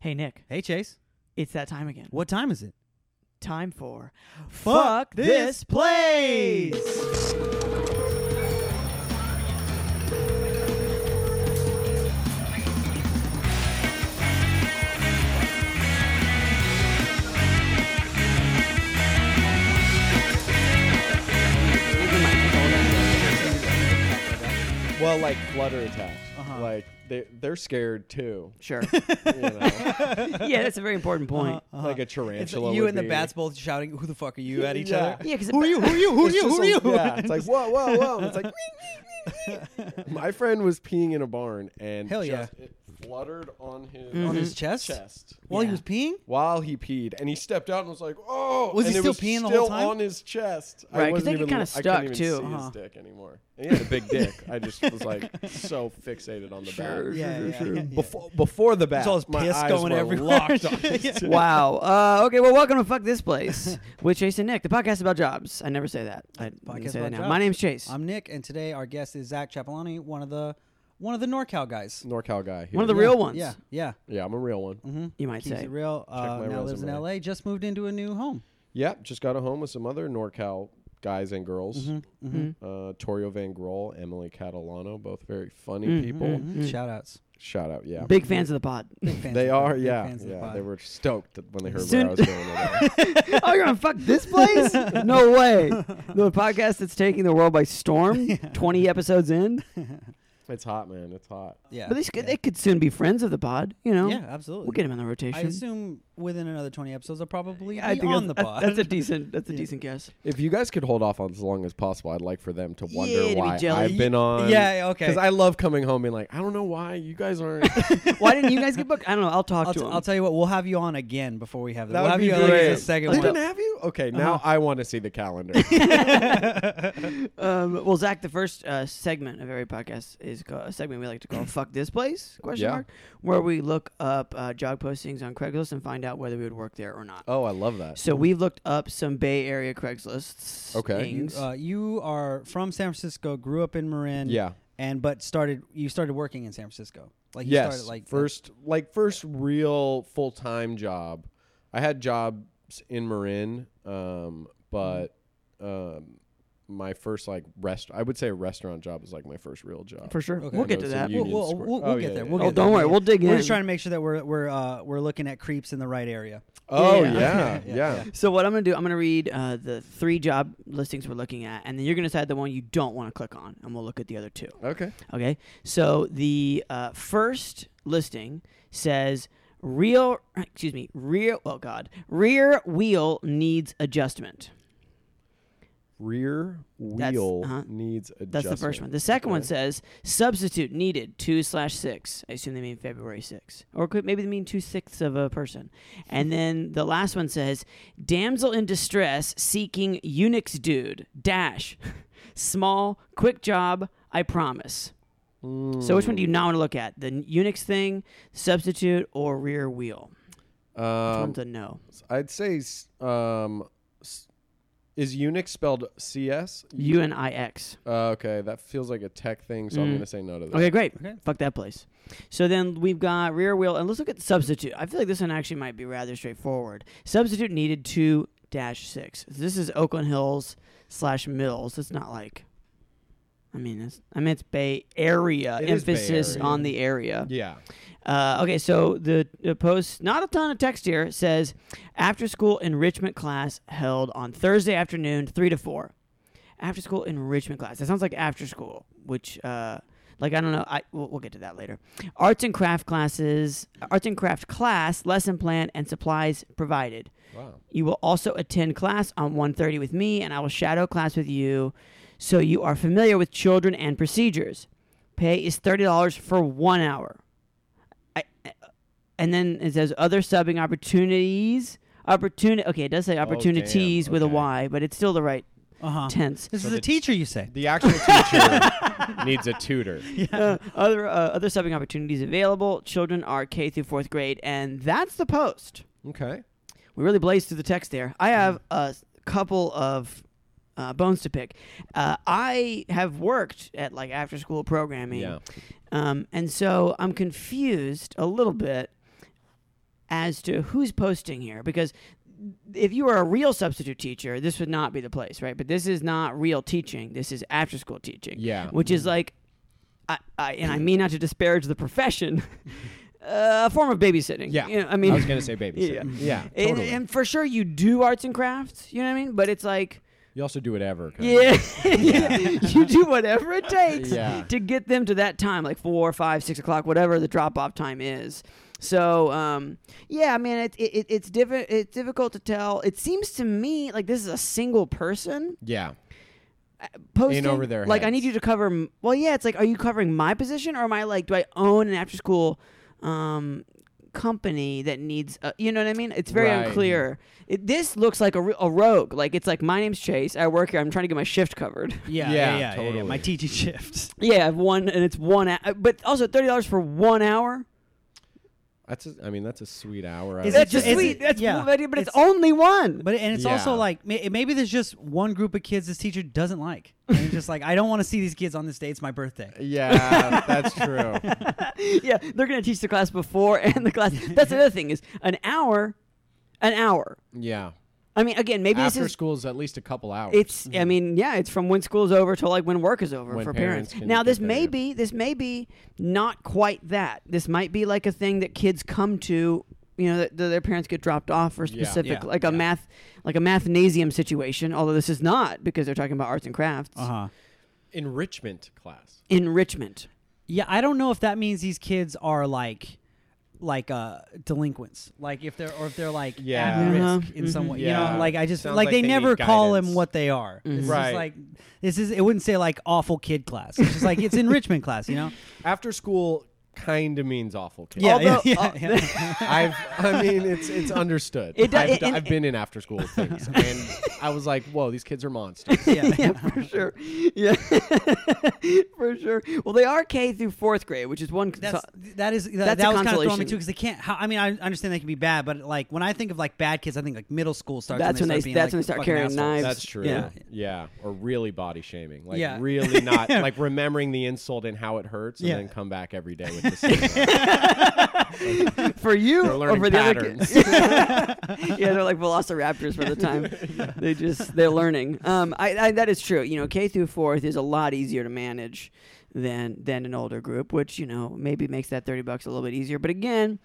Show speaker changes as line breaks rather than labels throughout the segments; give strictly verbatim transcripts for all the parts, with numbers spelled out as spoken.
Hey, Nick.
Hey, Chase.
It's that time again.
What time is it?
Time for
Fuck This Place!
Well, like flutter attacks.
Uh-huh.
Like they they're scared too.
Sure.
You know?
Yeah, that's a very important point.
Uh-huh, uh-huh.
Like a
It's
tarantula.
you
would
and the
be.
bats both shouting, "Who the fuck are you?" at each
Yeah.
other.
Yeah, because
Who are you? Who are you? Who are
It's
you?
just
Who are
a-
you?
Yeah, it's like whoa, whoa, whoa. It's like my friend was peeing in a barn and
Hell yeah.
just, it fluttered on his
Mhm.
On his chest?
chest
While he
Yeah.
was peeing?
while he peed, and he stepped out and was like, "Oh!"
Was he
and it
still
was
peeing the
still
whole time?
on his chest. I
Right, 'cause
wasn't
they get
even
kinda
lo- I
stuck,
couldn't even
too.
see
Uh-huh.
his dick anymore. And he had a big dick. I just was like so fixated on the
Sure,
bat.
Yeah, yeah, yeah.
Before before the bat,
There's all this
my
piss
eyes
going
were
everywhere.
locked on his dick.
Wow. Uh, okay, well, welcome to Fuck This Place with Chase and Nick, the podcast about jobs. I never say that. I
Podcast
can say that
about
now.
jobs.
My name's Chase.
I'm Nick, and today our guest is Zach Chapelani, one of the one of the NorCal guys.
NorCal guy. Here.
One of the
Yeah,
real ones.
Yeah, yeah.
Yeah, I'm a real one.
Mm-hmm.
You might
Keeps
say.
it real. Uh,
my
now lives in
resume.
L A. Just moved into a new home.
Yeah, just got a home with some other NorCal guys and girls.
Mm-hmm. Mm-hmm.
Mhm.
Uh, Torio Van Grohl, Emily Catalano, both very funny
Mhm.
people.
Mhm. Mm.
Shout outs.
Shout out, yeah.
Big fans of the pod.
Big fans
They
of the-
are,
big
yeah,
fans of the
yeah.
pod.
They were stoked when they heard
Soon-
where I was going with that.
Oh, you're gonna fuck this place? No way. The podcast that's taking the world by storm. Twenty episodes in,
It's hot, man. It's hot.
Yeah.
but they, could
yeah.
they could soon be friends of the pod. You know.
Yeah, absolutely.
We'll get them in the
I
rotation.
assume within another twenty episodes, they'll probably
I
be
think
on
that's,
the
that's-
pod.
that's a decent. That's a
Yeah.
decent guess.
If you guys could hold off on as long as possible, I'd like for them to wonder
Yeah, to be
why
jealous.
I've been on.
yeah, okay.
Because I love coming home being like, I don't know why you guys aren't.
Why didn't you guys get booked? I don't know. I'll talk
I'll,
to
t-
them.
I'll tell you what, we'll have you on again before we have that.
That
We'll
would
have
be
you on like,
great.
a second
I
one.
didn't have you? Okay, now
Uh-huh.
I want to see the calendar.
Um, well, Zach, the first uh, segment of every podcast is called, a segment we like to call "Fuck This Place?" Question
Yeah.
mark, where we look up uh, job postings on Craigslist and find out whether we would work there or not.
Oh, I love that.
So we've looked up some Bay Area Craigslists.
Okay.
You,
things.
uh, you are from San Francisco, grew up in Marin,
Yeah.
and but started you started working in San Francisco. Like you
yes.
started like
first, like first real full time job. I had jobs in Marin, um, but um, my first like rest. I would say a restaurant job was like my first real job.
For sure.
Okay.
We'll get
I
to
know
that.
some
We'll,
Union
we'll,
Square.
we'll,
Oh,
we'll get
yeah,
there.
yeah,
We'll
yeah.
Oh,
get
don't
there.
worry.
Yeah.
We'll dig
We're
in.
just trying to make sure that we're we're uh, we're looking at creeps in the right area.
Oh
Yeah.
yeah,
Yeah,
yeah.
yeah.
So what I'm gonna do, I'm gonna read uh, the three job listings we're looking at, and then you're gonna decide the one you don't want to click on, and we'll look at the other two.
Okay.
Okay. So the uh, first listing says real, excuse me, rear. Oh God, rear wheel needs adjustment.
Rear
That's-
wheel
uh-huh.
needs adjustment.
That's the first one. The second one
Okay.
says substitute needed two slash six. I assume they mean February sixth, or could maybe they mean two sixths of a person. And then the last one says damsel in distress seeking Unix dude dash small quick job. I promise. So which one do you not want to look at? The Unix thing, substitute, or rear wheel? Which
Um,
one's a no?
I'd say s- um, s- is Unix spelled C S?
U N I X.
Uh, okay, that feels like a tech thing, so I'm
Mm.
gonna say no to that.
Okay, great.
Okay.
Fuck that place. So then we've got rear wheel, and let's look at substitute. I feel like this one actually might be rather straightforward. Substitute needed two dash six. This is Oakland Hills slash Mills. It's not like, I mean, it's I mean it's Bay Area.
It is Bay
Emphasis
Area.
on the area.
Yeah.
Uh, okay, so the, the post, not a ton of text here, says after school enrichment class held on Thursday afternoon, three to four. After school enrichment class. That sounds like after school, which, uh, like, I don't know. I we'll, we'll get to that later. Arts and craft classes, arts and craft class, lesson plan, and supplies provided.
Wow.
You will also attend class on one thirty with me, and I will shadow class with you so you are familiar with children and procedures. Pay is thirty dollars for one hour. I, and then it says other subbing opportunities. Opportunity. Okay, it does say opportunities
damn,
with a
okay.
Y, but it's still the right
Uh huh.
tense.
This
So
is a
the-
teacher, you say?
The actual teacher needs a tutor.
Uh, other uh, other subbing opportunities available. Children are K through fourth grade, and that's the post.
Okay.
We really blazed through the text there. I have a couple of uh, bones to pick. Uh, I have worked at like after school programming,
Yeah.
um, and so I'm confused a little bit. as to who's posting here, because if you were a real substitute teacher, this would not be the place, right? But this is not real teaching. This is after school teaching.
Yeah.
Which is like, I, I, and I mean not to disparage the profession, uh, a form of babysitting.
Yeah.
You know, I mean,
I was gonna say babysitting.
Yeah.
Yeah,
and,
totally.
and for sure you do arts and crafts, you know what I mean? But it's like,
You also do whatever. Kind
yeah,
Of.
you do whatever it takes
Yeah.
to get them to that time, like four, five, six o'clock, whatever the drop-off time is. So, um, yeah, I mean, it, it, it's diffi- It's difficult to tell. It seems to me like this is a single person
Yeah.
posting.
over their
like, I
heads.
need you to cover. m- Well, yeah, it's like, are you covering my position, or am I like, do I own an after-school um, company that needs? A, you know what I mean? It's very
Right.
unclear. It, this looks like a, r- a rogue. Like, it's like, my name's Chase. I work here. I'm trying to get my shift covered.
Yeah,
Yeah,
yeah, yeah, yeah,
totally.
yeah. My teaching shifts.
Yeah, I've one, and it's one. A- but also thirty dollars for one hour.
That's. A, I mean, that's a sweet hour. I
Is
would
it
That's just
is
say.
sweet.
it-
That's
yeah.
but, but it's,
It's-
only one.
But and it's also
Yeah.
like may- maybe there's just one group of kids this teacher doesn't like. And it's just like I don't want to see these kids on this day. It's my birthday.
Yeah, that's true.
Yeah, they're gonna teach the class before and the class. That's the other thing is an hour, an hour.
Yeah.
I mean, again, maybe
After
this is.
school is at least a couple hours.
It's. I mean, yeah, it's from when school's over till like when work is over
When
for
parents
parents.
can
Now,
get
this
there,
may
yeah.
be. This may be not quite that. This might be like a thing that kids come to. You know, that, that their parents get dropped off for
Yeah.
specific,
Yeah,
like a
yeah.
math, like a mathnasium situation. Although this is not because they're talking about arts and crafts.
Uh huh.
enrichment class.
Enrichment.
Yeah, I don't know if that means these kids are like, like uh delinquents. Like if they're or if they're like
Yeah.
at
Uh-huh.
risk in some way.
Yeah.
You know, like I just
Sounds
like,
like
they,
they
never
need
call them
guidance.
what they are.
Mhm.
It's
Right.
just like this is. It wouldn't say like awful kid class. It's just like it's enrichment class. You know.
After school kind of means awful kids.
Yeah,
Although-
yeah, yeah, yeah.
I've, I mean, it's it's understood.
It do-
I've,
it-
d-
and-
I've been in after school things, and I was like, whoa, these kids are monsters.
yeah.
Yeah, for sure. Yeah, for sure. Well, they are K through fourth grade, which is one.
That's that is that,
That's
that
a
was kind of throwing me
consolation.
too because they can't. How, I mean, I understand they can be bad, but like when I think of like bad kids, I think like middle school starts.
That's
when
when
they.
they-
Start being,
that's
like,
when they start
fucking
carrying
assholes.
knives.
That's true.
Yeah.
Yeah. Or really body shaming. Like
Yeah.
really not like remembering the insult and how it hurts and
Yeah.
then come back every day with the same one.
for you
They're
or
learning
for the
patterns.
other kids. Yeah, they're like velociraptors for the time. They just they're learning. Um, I, I that is true. You know, K through fourth is a lot easier to manage than than an older group, which you know maybe makes that thirty bucks a little bit easier. But again.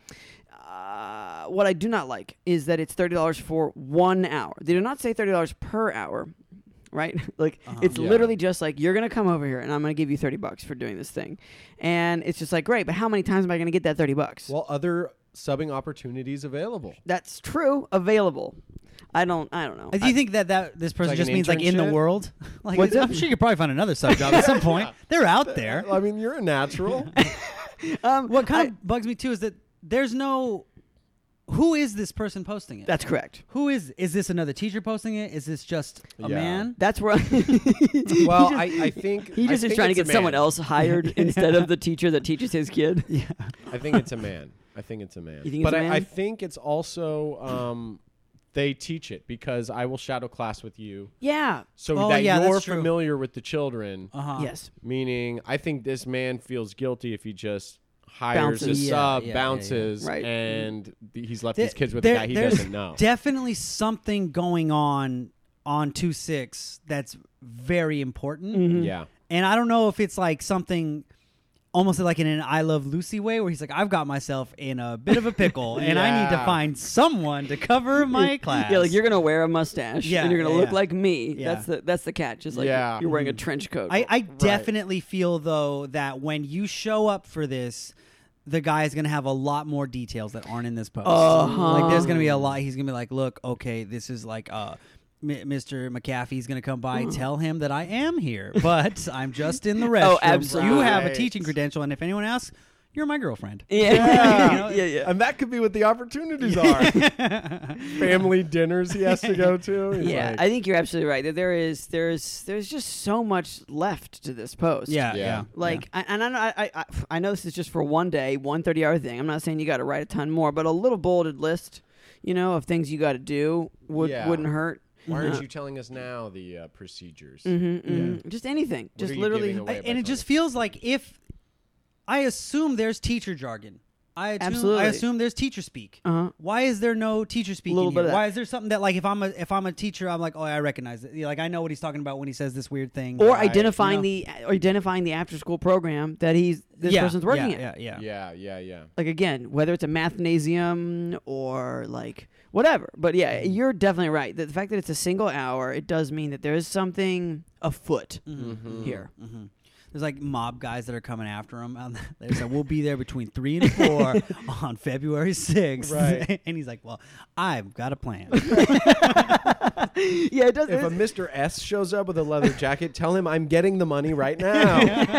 Uh, what I do not like is that it's thirty dollars for one hour. They do not say thirty dollars per hour, right? Like
Uh-huh.
it's
Yeah.
literally just like you're gonna come over here and I'm gonna give you thirty bucks for doing this thing, and it's just like great, but how many times am I gonna get that thirty bucks?
Well, other subbing opportunities available.
That's true, available. I don't. I don't know.
Uh, Do you think that, that this person
like
just
an
means like in the
internship?
world? Like
What's
I'm
that?
sure you could probably find another sub job at some point. They're out there.
I mean, you're a natural.
um,
What kind
I-
of bugs me too is that there's no. Who is this person posting it?
That's correct.
Who is is this another teacher posting it? Is this just a
Yeah.
man?
That's where.
Well,
he
I,
just,
I think
he
I
just is
think
trying to
it's
get
a
someone
man.
else hired instead of the teacher that teaches his kid.
Yeah.
I think it's a man. I think it's a man.
You think
but
it's a
I,
man?
I think it's also um, they teach it because I will shadow class with you
Yeah.
so
Oh,
that
yeah,
you're
that's true.
familiar with the children.
Uh huh.
Yes.
Meaning, I think this man feels guilty if he just hires a
Bounces.
Yeah,
sub,
yeah, yeah,
bounces,
yeah. Right.
and th- he's left
There-
his kids with
there-
a guy he
there's
doesn't know.
Definitely something going on on two six that's very important.
Mhm.
Yeah.
And I don't know if it's like something almost like in an I Love Lucy way where he's like, I've got myself in a bit of a pickle and I need to
Yeah.
find someone to cover my class.
Yeah, like you're gonna wear a mustache
Yeah,
and you're gonna
yeah,
look
yeah.
like me.
Yeah.
That's the that's the catch. Just like
Yeah.
you're wearing a trench coat.
I, I definitely feel though that when you show up for this, the guy is gonna have a lot more details that aren't in this post.
Uh-huh.
Like there's gonna be a lot. He's gonna be like, look, okay, this is like uh, M- Mister McAfee's gonna come by. Tell him that I am here, but I'm just in the restroom.
Oh, absolutely.
You have a
Right.
teaching credential, and if anyone asks, you're my girlfriend.
yeah.
Yeah.
You know, yeah, yeah.
And that could be what the opportunities are. Family dinners he has to go to. He's
Yeah,
like-
I think you're absolutely right. That there is, there's, there's just so much left to this post.
Yeah,
Yeah.
yeah.
Like, I, and I know, I, I, I know this is just for one day, one thirty-hour thing. I'm not saying you got to write a ton more, but a little bulleted list, you know, of things you got to do would
Yeah.
wouldn't hurt.
Why aren't
Uh,
you telling us now the uh, procedures?
mhm, mhm. Just anything.
What
Just
are you
literally.
giving away?
I-
by
and it
telling
just
us?
feels like if I assume there's teacher jargon I assume,
Absolutely.
I assume there's teacher speak.
Uh-huh.
Why is there no teacher speak?
Little
in
bit
here?
of that.
Why is there something that like if I'm a if I'm a teacher, I'm like, oh, I recognize it. Like I know what he's talking about when he says this weird thing.
Or
Right.
identifying
You
the or identifying the after school program that he's this
yeah,
person's working
yeah,
at.
Yeah, yeah,
Yeah, yeah, yeah.
Like again, whether it's a mathnasium or like whatever. But yeah, you're definitely right. The, the fact that it's a single hour, it does mean that there is something afoot
Mhm.
here.
Mm-hmm. There's like mob guys that are coming after him. And they like, we'll be there between three and four on February sixth.
Right.
And he's like, well, I've got a plan.
Yeah, it does.
If a
it's-
Mister S shows up with a leather jacket, tell him I'm getting the money right now.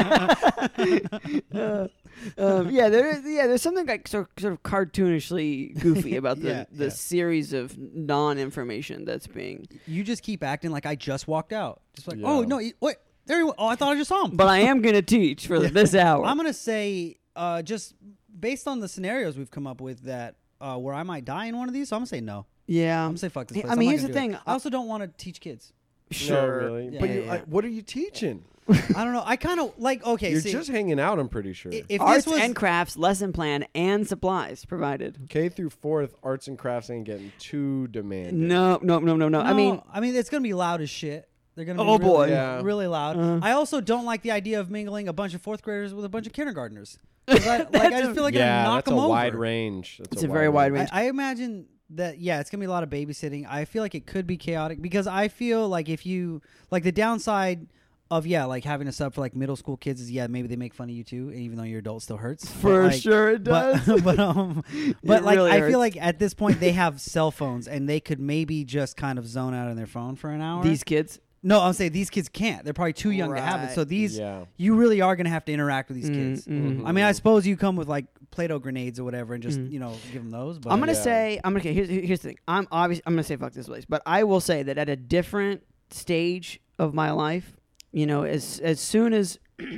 uh, um, yeah, there is. Yeah, there's something like sort sort of cartoonishly goofy about the
Yeah,
the
yeah.
series of non-information that's being.
You just keep acting like I just walked out. Just like,
Yeah.
oh, no, he- wait. There he was. Oh, I thought I just saw him.
But I am gonna teach for this hour.
I'm gonna say, uh, just based on the scenarios we've come up with, that uh, where I might die in one of these. So I'm gonna say no.
yeah,
I'm gonna say fuck this
I
place. I'm
mean,
not
here's
gonna
the
do it.
thing.
I also don't want to teach kids.
Sure.
No, really.
Yeah,
but
yeah,
you,
yeah.
I, what are you teaching?
I don't know. I kind of like. Okay,
You're
see,
just hanging out. I'm pretty sure.
i- if
Arts
this was
and crafts, lesson plan, and supplies provided.
K through fourth, arts and crafts ain't getting too demanding.
No, no, no, no, no. I mean,
I mean, it's gonna be loud as shit. They're gonna be
Oh,
really,
boy.
Yeah.
really loud.
Uh-huh.
I also don't like the idea of mingling a bunch of fourth graders with a bunch of kindergartners. 'Cause I, like I
That's
just feel like
yeah,
I'm knock
that's a
them over.
wide range. That's
It's a very wide range.
I, I imagine that yeah, it's gonna be a lot of babysitting. I feel like it could be chaotic because I feel like if you like the downside of yeah, like having a sub for like middle school kids is yeah, maybe they make fun of you too, and even though you're adult, still hurts. But,
for
like,
sure it does.
But but um, but like
really
I
hurts.
feel like at this point they have cell phones and they could maybe just kind of zone out on their phone for an hour.
These kids.
no, I'm saying these kids can't. They're probably too young to have it.
Right.
So these
Yeah.
you really are gonna have to interact with these
Mm,
kids.
mm.
I mean, I suppose you come with like Play-Doh grenades or whatever, and just
Mhm.
you know give them those. But
I'm gonna
Yeah.
say I'm gonna. Okay, here's here's the thing. I'm obvious. I'm gonna say fuck this place, but I will say that at a different stage of my life, you know, as as soon as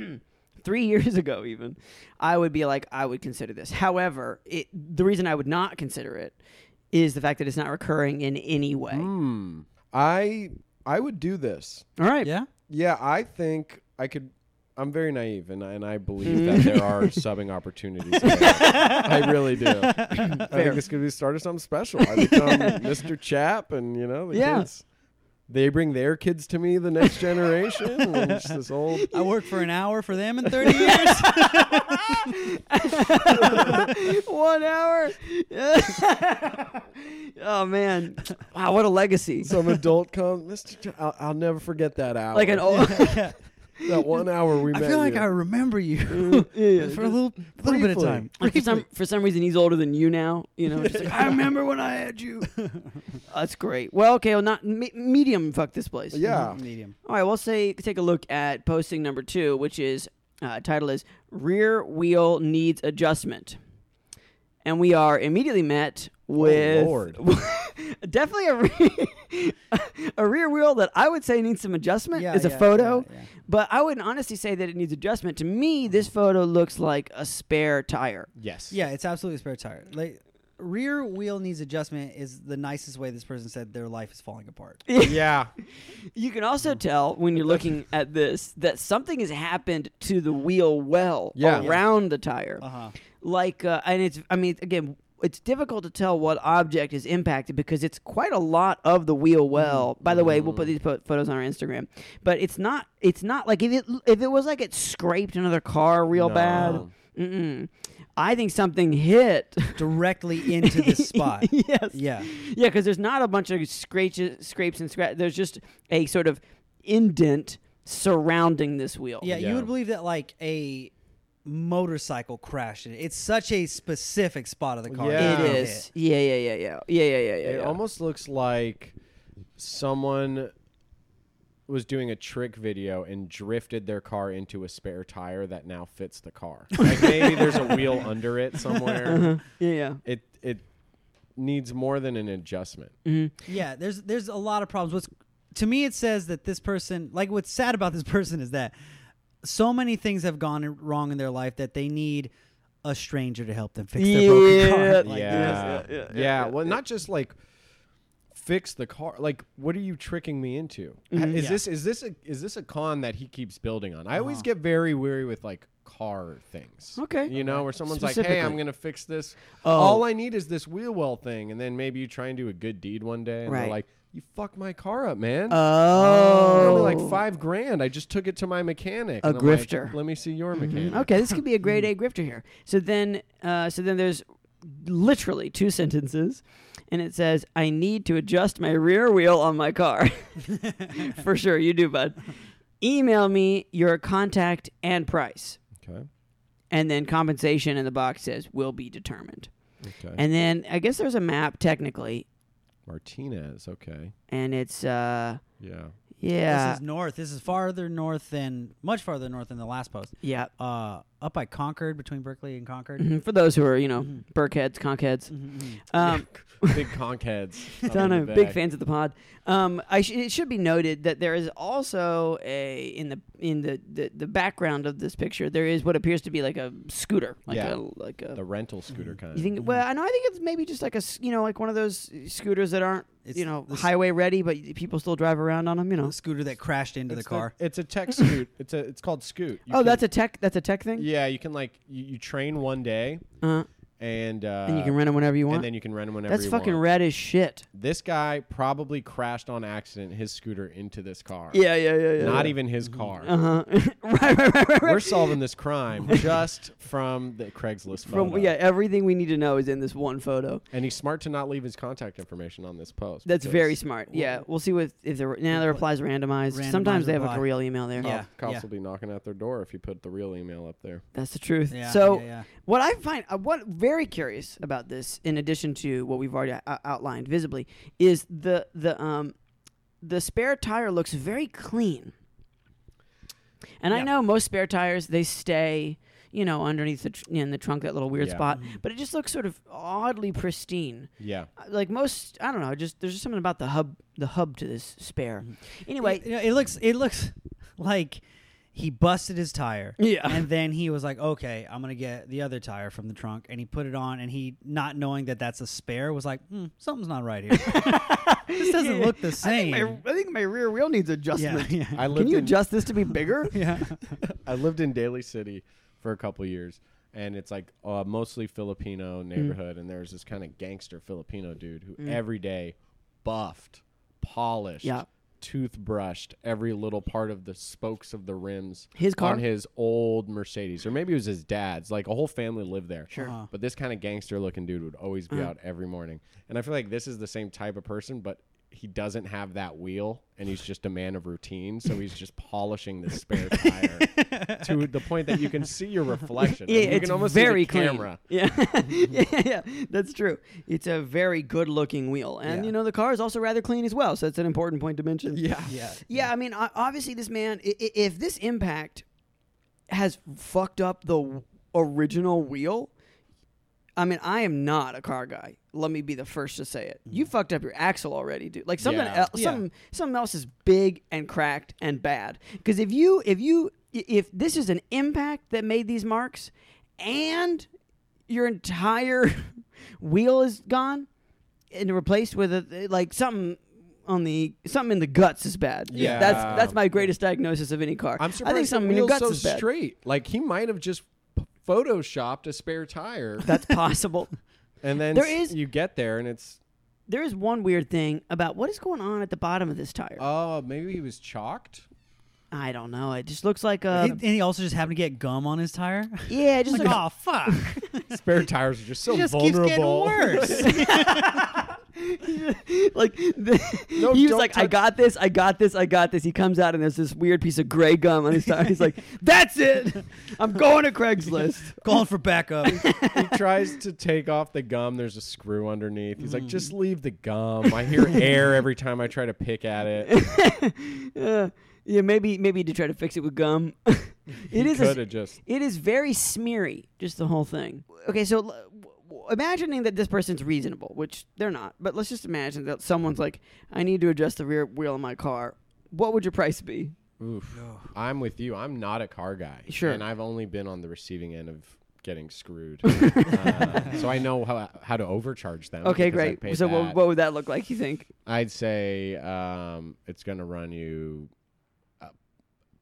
three years ago, even, I would be like, I would consider this. However, it the reason I would not consider it is the fact that it's not recurring in any way.
Hmm. I I would do this.
All right.
yeah.
Yeah, I think I could. I'm very naive, and and I believe
Mm.
that there are subbing opportunities. Here. I really do. I think this could be the start of something special. I become Mister Chap, and you know the
Yeah.
kids. They bring their kids to me, the next generation. And it's this old.
I worked for an hour for them in thirty years.
One hour. Oh man! Wow, what a legacy!
Some adult comes, Mister Ch- I'll, I'll never forget that hour.
Like an old.
Yeah.
that one hour we
I
met.
feel like
you.
I remember you
Mm, yeah, yeah,
for a little, little bit of
briefly.
time.
Like for some for some reason he's older than you now. You know, just like, I remember when I had you. That's great. Well, okay, well, not me- medium. Fuck this place.
Yeah.
Medium.
All right, we'll say take a look at posting number two, which is uh, title is "Rear Wheel Needs Adjustment," and we are immediately met with
Lord.
definitely a re- a rear wheel that I would say needs some adjustment.
Yeah,
It's a
yeah,
photo.
yeah, yeah.
But I wouldn't honestly say that it needs adjustment. To me, this photo looks like a spare tire.
Yes.
Yeah, it's absolutely a spare tire. Like rear wheel needs adjustment is the nicest way this person said their life is falling apart.
Yeah.
You can also tell when you're looking at this that something has happened to the wheel well
Yeah.
around the tire.
Uh huh.
Like, uh, and it's, I mean, again, it's difficult to tell what object is impacted because it's quite a lot of the wheel well. By the way, we'll put these po- photos on our Instagram. But it's not, it's not like if it, if it was like it scraped another car real
No.
bad. Mm-mm. I think something hit.
Directly into this spot.
Yes.
Yeah.
Yeah, because there's not a bunch of scratches, scrapes and scratch. There's just a sort of indent surrounding this wheel.
Yeah,
Yeah.
you would believe that like a motorcycle crashed in it. It's such a specific spot of the car.
Yeah.
It
that
is.
hit.
Yeah, yeah, yeah, yeah, yeah, yeah, yeah, yeah.
It
yeah.
almost looks like someone was doing a trick video and drifted their car into a spare tire that now fits the car. Like maybe there's a wheel under it somewhere.
Uh-huh. Yeah, yeah.
It it needs more than an adjustment.
Mm-hmm.
Yeah, there's there's a lot of problems. What's to me it says that this person, like what's sad about this person is that so many things have gone wrong in their life that they need a stranger to help them fix their broken
Yeah.
car.
Like
yeah.
this,
Yeah,
yeah, yeah, yeah,
Well,
yeah.
not just like fix the car. Like, what are you tricking me into?
Mhm.
Is
Yeah.
this is this a is this a con that he keeps building on? I always
Uh-huh.
get very weary with like car things.
Okay.
You know, where someone's like, hey, I'm
Specifically.
going to fix this.
Oh.
All I need is this wheel well thing. And then maybe you try and do a good deed one day. And
Right.
they're like, you fucked my car up, man.
Oh.
It's only like five grand. I just took it to my mechanic.
A
And I'm like,
grifter.
Let me see your mechanic.
Mhm. Okay, this could be a grade A grifter here. So then, uh, so then there's literally two sentences, and it says, "I need to adjust my rear wheel on my car." For sure, you do, bud. Email me your contact and price,
Okay.
and then compensation in the box says will be determined.
Okay.
And then I guess there's a map technically,
Martinez. Okay.
and it's uh,
Yeah.
yeah,
This is north. This is farther north than much farther north than the last post.
yeah.
Uh, up by Concord, between Berkeley and Concord.
Mhm. For those who are you know
Mhm.
Burkheads, Conkheads.
Mhm, mhm.
Um,
Big conch heads. up
Don't
in
know,
the
big
back.
fans of the pod. Um, I sh- it should be noted that there is also a in the in the, the, the background of this picture there is what appears to be like a scooter, like
Yeah.
a like a.
The rental scooter kind.
You think? Well, I know. I think it's maybe just like a s- you know like one of those scooters that aren't
It's
you know
the s-
highway ready, but people still drive around on them. You know.
The scooter that crashed into
It's
the car.
it's a tech scoot. It's a. It's called Scoot. You
Oh,
can-
that's a tech. That's a tech thing.
Yeah, you can like you, you train one day
Uh,
and uh,
and you can rent them whenever you want.
and then you can rent them whenever
That's
you
fucking
want.
rad as shit.
This guy probably crashed on accident his scooter into this car.
Yeah, yeah, yeah, yeah.
Not even his car.
Uh huh. right, right, right, right.
We're
right.
solving this crime just from the Craigslist
From
photo.
yeah, everything we need to know is in this one photo.
And he's smart to not leave his contact information on this post.
That's
because
very smart. Yeah, we'll see what if the now the replies randomized.
Randomized
Sometimes they have
reply.
like a real email there.
Cops,
Yeah,
cops
yeah.
will be knocking at their door if you put the real email up there.
That's the truth.
Yeah,
so
yeah, yeah.
what I find, uh, what very curious about this, in addition to what we've already uh, outlined visibly, is the the um the spare tire looks very clean. And I
Yeah.
know most spare tires they stay, you know, underneath the tr- in the trunk, that little weird
Yeah.
spot, but it just looks sort of oddly pristine.
Yeah.
Uh, Like most, I don't know, just there's just something about the hub, the hub to this spare. Anyway,
it, you know, it looks it looks like he busted his tire.
Yeah.
And then he was like, okay, I'm going to get the other tire from the trunk. And he put it on, and he, not knowing that that's a spare, was like, hmm, something's not right here. This doesn't look the
I
same.
think, my, I think my rear wheel needs
yeah,
adjustment.
yeah.
I
Can
lived
you
in
adjust this to be bigger?
yeah.
I lived in Daly City for a couple years, and it's like uh, mostly Filipino neighborhood, and there's this kind of gangster Filipino dude who
Mm.
every day buffed, polished,
Yeah.
toothbrushed every little part of the spokes of the rims
His car?
on his old Mercedes, or maybe it was his dad's. Like a whole family lived there.
Sure.
Uh-huh.
But this kind of gangster looking dude would always be
Uh-huh.
out every morning, and I feel like this is the same type of person, but he doesn't have that wheel, and he's just a man of routine, so he's just polishing the spare tire to the point that you can see your reflection.
Yeah,
and you
it's
can almost
very
see the
clean.
camera.
Yeah. yeah, yeah, that's true. It's a very good-looking wheel, and
Yeah.
you know the car is also rather clean as well. So that's an important point to mention.
Yeah.
Yeah.
Yeah, I mean, o- obviously, this man, i- i- if this impact has fucked up the w- original wheel, I mean, I am not a car guy. Let me be the first to say it. You fucked up your axle already, dude. Like something,
Yeah.
else,
Yeah.
something, something else is big and cracked and bad. Because if you, if you, i- if this is an impact that made these marks, and your entire wheel is gone and replaced with a like something on the something in the guts is bad.
Yeah.
that's that's my greatest diagnosis of any car.
I'm
I
surprised
think
the
something in your
wheel's
guts
so
is bad.
straight. Like he might have just p- photoshopped a spare tire,
That's possible.
and then
There
s-
is-
you get there and it's
There is one weird thing about what is going on at the bottom of this tire.
oh maybe he was chalked.
I don't know. It just looks like a
He- and he also just happened to get gum on his tire.
yeah. It just
Like,
looks,
oh fuck!
Spare tires are just so
it just keeps
vulnerable.
getting worse.
like the,
No,
he was
don't
like, I
touch-
got this, I got this, I got this. He comes out and there's this weird piece of gray gum on his tire. He's like, that's it. I'm going to Craigslist.
Calling for backup.
He tries to take off the gum. There's a screw underneath. He's
Mm.
like, just leave the gum. I hear air every time I try to pick at it.
Uh, yeah, maybe maybe to try to fix it with gum. it
He
is a,
could have just.
it is very smeary, just the whole thing. Okay, so l- w- w- imagining that this person's reasonable, which they're not, but let's just imagine that someone's like, I need to adjust the rear wheel of my car. What would your price be?
Oof. I'm with you. I'm not a car guy.
Sure.
And I've only been on the receiving end of getting screwed. uh, so I know how how to overcharge them.
Okay,
because I
great.
paid
So what,
that.
what would that look like, you think?
I'd say um, it's going to run you uh,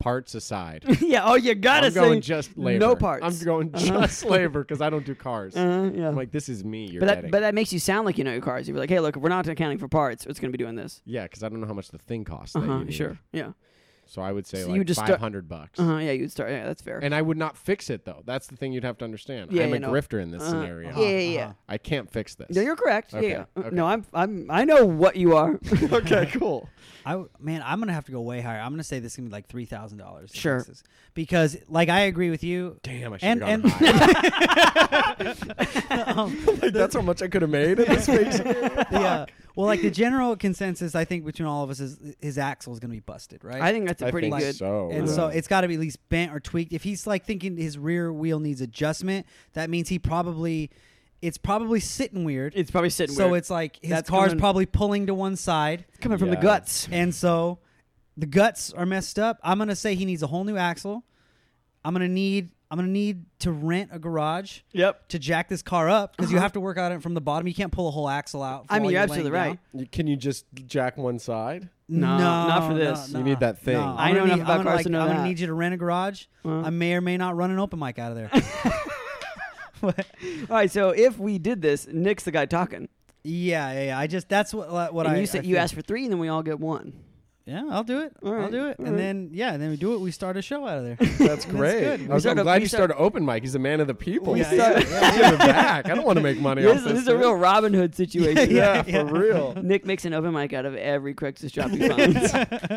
parts aside.
yeah. Oh, you gotta
I'm
say
going just labor.
no parts.
I'm going
Uh-huh.
just labor because I don't do cars.
Uh, yeah.
I'm like, this is me. You're
but that,
getting.
but that makes you sound like you know your cars. You're like, hey, look, if we're not accounting for parts, it's going to be doing this.
yeah, because I don't know how much the thing costs.
Uh
that
huh.
you need.
Sure. Yeah.
So I would say
So you
like
would just
five
start-
hundred bucks.
Uh huh. Yeah, you'd start. Yeah, that's fair.
And I would not fix it though. That's the thing you'd have to understand.
Yeah,
I'm
yeah,
a
no.
grifter in this
Uh-huh.
scenario.
Yeah, yeah, yeah.
Uh-huh.
I can't fix this.
No, you're correct.
Okay,
Yeah. yeah.
okay.
No, I'm. I'm. I know what you are.
okay, cool.
I w- man, I'm gonna have to go way higher. I'm gonna say this is gonna be like three thousand dollars.
Sure.
Because like I agree with you.
Damn, I should
And
have
and
gone higher.
um,
Like, that's how much I could have made in this space.
yeah. Well, like the general consensus, I think between all of us is his axle is gonna be busted, right?
I think that's a
I
pretty
think
good.
so.
And
yeah.
so it's got to be at least bent or tweaked. If he's like thinking his rear wheel needs adjustment, that means he probably, it's probably sitting weird.
It's probably sitting
So
weird.
it's like his
That's
car's
coming-
probably pulling to one side,
It's coming from the
Yeah.
guts.
and so the guts are messed up. I'm gonna say he needs a whole new axle. I'm gonna need I'm gonna need to rent a garage
Yep.
to jack this car up because you
Uh-huh.
have to work on it from the bottom. You can't pull a whole axle out.
I mean,
while
you're
laying
absolutely
down.
right.
You- Can you just jack one side?
No,
No,
not for
no,
this.
no,
You need that thing.
no.
I
I'm
know
gonna
enough
need-
about
I'm gonna,
cars
like,
to know
I'm
that.
gonna need you to rent a garage.
Uh-huh.
I may or may not run an open mic out of there.
All right. So if we did this, Nick's the guy talking,
Yeah, yeah, yeah. I just that's what what
and
I
you said
I
you
feel.
asked for three, and then we all get one.
Yeah, I'll do it.
All
I'll
right,
do it,
all
and
right.
then yeah, and then we do it. We start a show out of there.
That's great.
good.
I
We
was,
start
I'm
a-
glad
we
you
start-
started open mic. He's a man of the people.
We
Yeah,
start-
yeah, give it back. I don't want to make money
This,
off
this
this.
is a real Robin Hood situation.
yeah,
yeah.
for real.
Nick makes an open mic out of every Craigslist job he finds.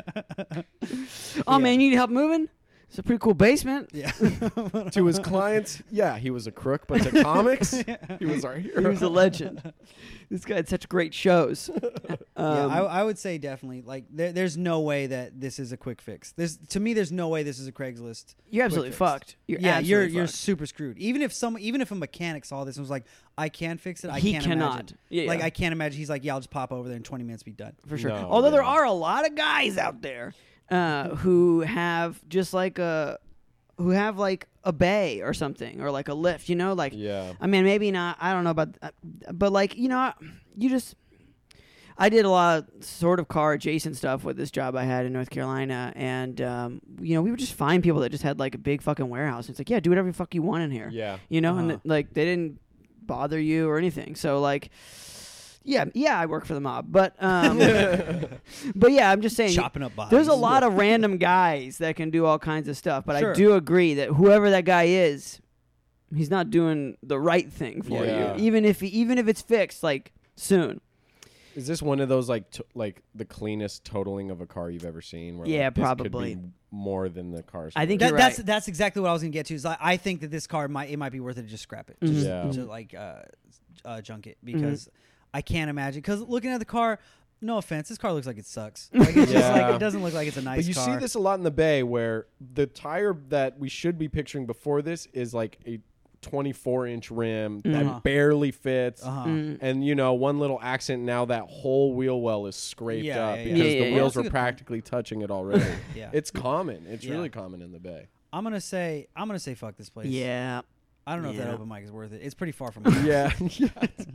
Oh man, you need help moving? It's a pretty cool basement.
Yeah.
To his clients, yeah, he was a crook, but to comics, he was our hero.
He was a legend. This guy had such great shows.
yeah,
Um,
I, I would say definitely. Like, there, there's no way that this is a quick fix. There's to me, there's no way this is a Craigslist.
you're absolutely
fix.
fucked. You're
yeah, you're
absolutely
you're
fucked.
super screwed. Even if some, even if a mechanic saw this and was like, "I can fix it," I
He
can't
cannot.
imagine.
Yeah,
Like,
yeah.
I can't imagine. He's like, "Yeah, I'll just pop over there in twenty minutes, be done."
for sure.
No,
Although there
yeah.
are a lot of guys out there uh, who have just like a who have like a bay or something or like a lift, you know, like
Yeah.
I mean maybe not. I don't know about, uh, but like you know, you just. I did a lot of sort of car adjacent stuff with this job I had in North Carolina, and um, you know we would just find people that just had like a big fucking warehouse. It's like, yeah, do whatever the fuck you want in here.
Yeah.
You know, and
Uh-huh.
th- like they didn't bother you or anything. So like, yeah, yeah, I work for the mob, but um, but yeah, I'm just saying.
Chopping up bodies.
There's a lot of random guys that can do all kinds of stuff, but
Sure.
I do agree that whoever that guy is, he's not doing the right thing for
Yeah.
you, even if he, even if it's fixed like soon.
Is this one of those like t- like the cleanest totaling of a car you've ever seen? Where,
Yeah,
like, this
probably.
Could be more than the car's.
I think
That,
you're
that's
right.
that's exactly what I was gonna get to. Is I, I think that this car might it might be worth it to just scrap it,
Mhm.
just
Yeah.
to like uh, uh, junk it because I can't imagine. Because looking at the car, no offense, this car looks like it sucks. Like it's just
Yeah.
like it doesn't look like it's a nice
But you
car.
see this a lot in the Bay, where the tire that we should be picturing before this is like a twenty-four inch rim
Uh-huh.
that barely fits.
Uh-huh.
Mm.
And you know, one little accident, now that whole wheel well is scraped
Yeah,
up
yeah, yeah.
because
Yeah,
the
yeah, yeah.
wheels
That's a
were
good point.
practically touching it already.
Yeah.
It's common. It's
Yeah.
really common in the Bay.
I'm gonna say I'm gonna say fuck this place.
Yeah.
I don't know if that
Yeah.
open mic is worth it. It's pretty far from here.
Yeah, yeah.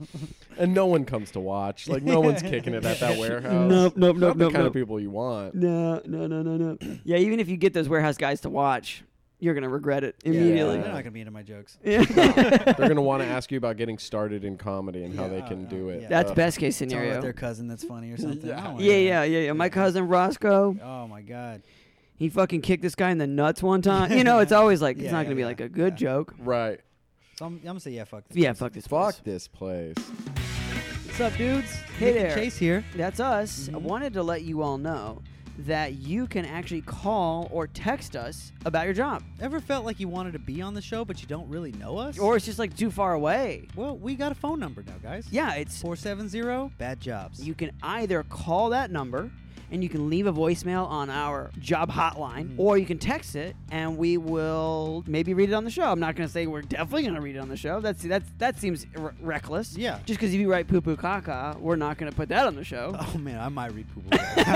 And no one comes to watch. Like no one's kicking it at that warehouse.
Nope, nope,
Not
nope,
the
nope,
kind
nope.
of people you want.
No, no, no, no, no. Yeah, even if you get those warehouse guys to watch, you're gonna regret it
Yeah,
immediately.
they're not gonna be into my jokes.
Yeah.
They're gonna want to ask you about getting started in comedy and how
Yeah,
they
uh,
can
uh,
do it.
yeah.
That's
Ugh.
best case
Tell them about
scenario.
their cousin that's funny or something.
Yeah.
I don't wanna
Yeah,
hear
yeah,
that.
yeah, yeah. My cousin Roscoe,
Oh my god.
he fucking kicked this guy in the nuts one time. You know, it's always like it's
Yeah,
not
yeah,
gonna be
yeah,
like a good
yeah.
joke.
Right.
So I'm, I'm gonna say yeah, fuck. This
Yeah,
place.
fuck this.
Fuck
place.
this place.
What's up, dudes?
Hey
Nick and
there.
Chase here.
That's us. I
Mhm.
wanted to let you all know that you can actually call or text us about your job,
Ever felt like you wanted to be on the show but you don't really know us?
or it's just like too far away.
well, we got a phone number now, guys.
Yeah, it's
four seven zero bad jobs.
you can either call that number and you can leave a voicemail on our job hotline,
Mhm.
or you can text it and we will maybe read it on the show. I'm not going to say we're definitely going to read it on the show. That's that's that seems r- reckless.
Yeah.
Just because if you write poo poo caca, we're not going to put that on the show.
Oh man, I might read poop.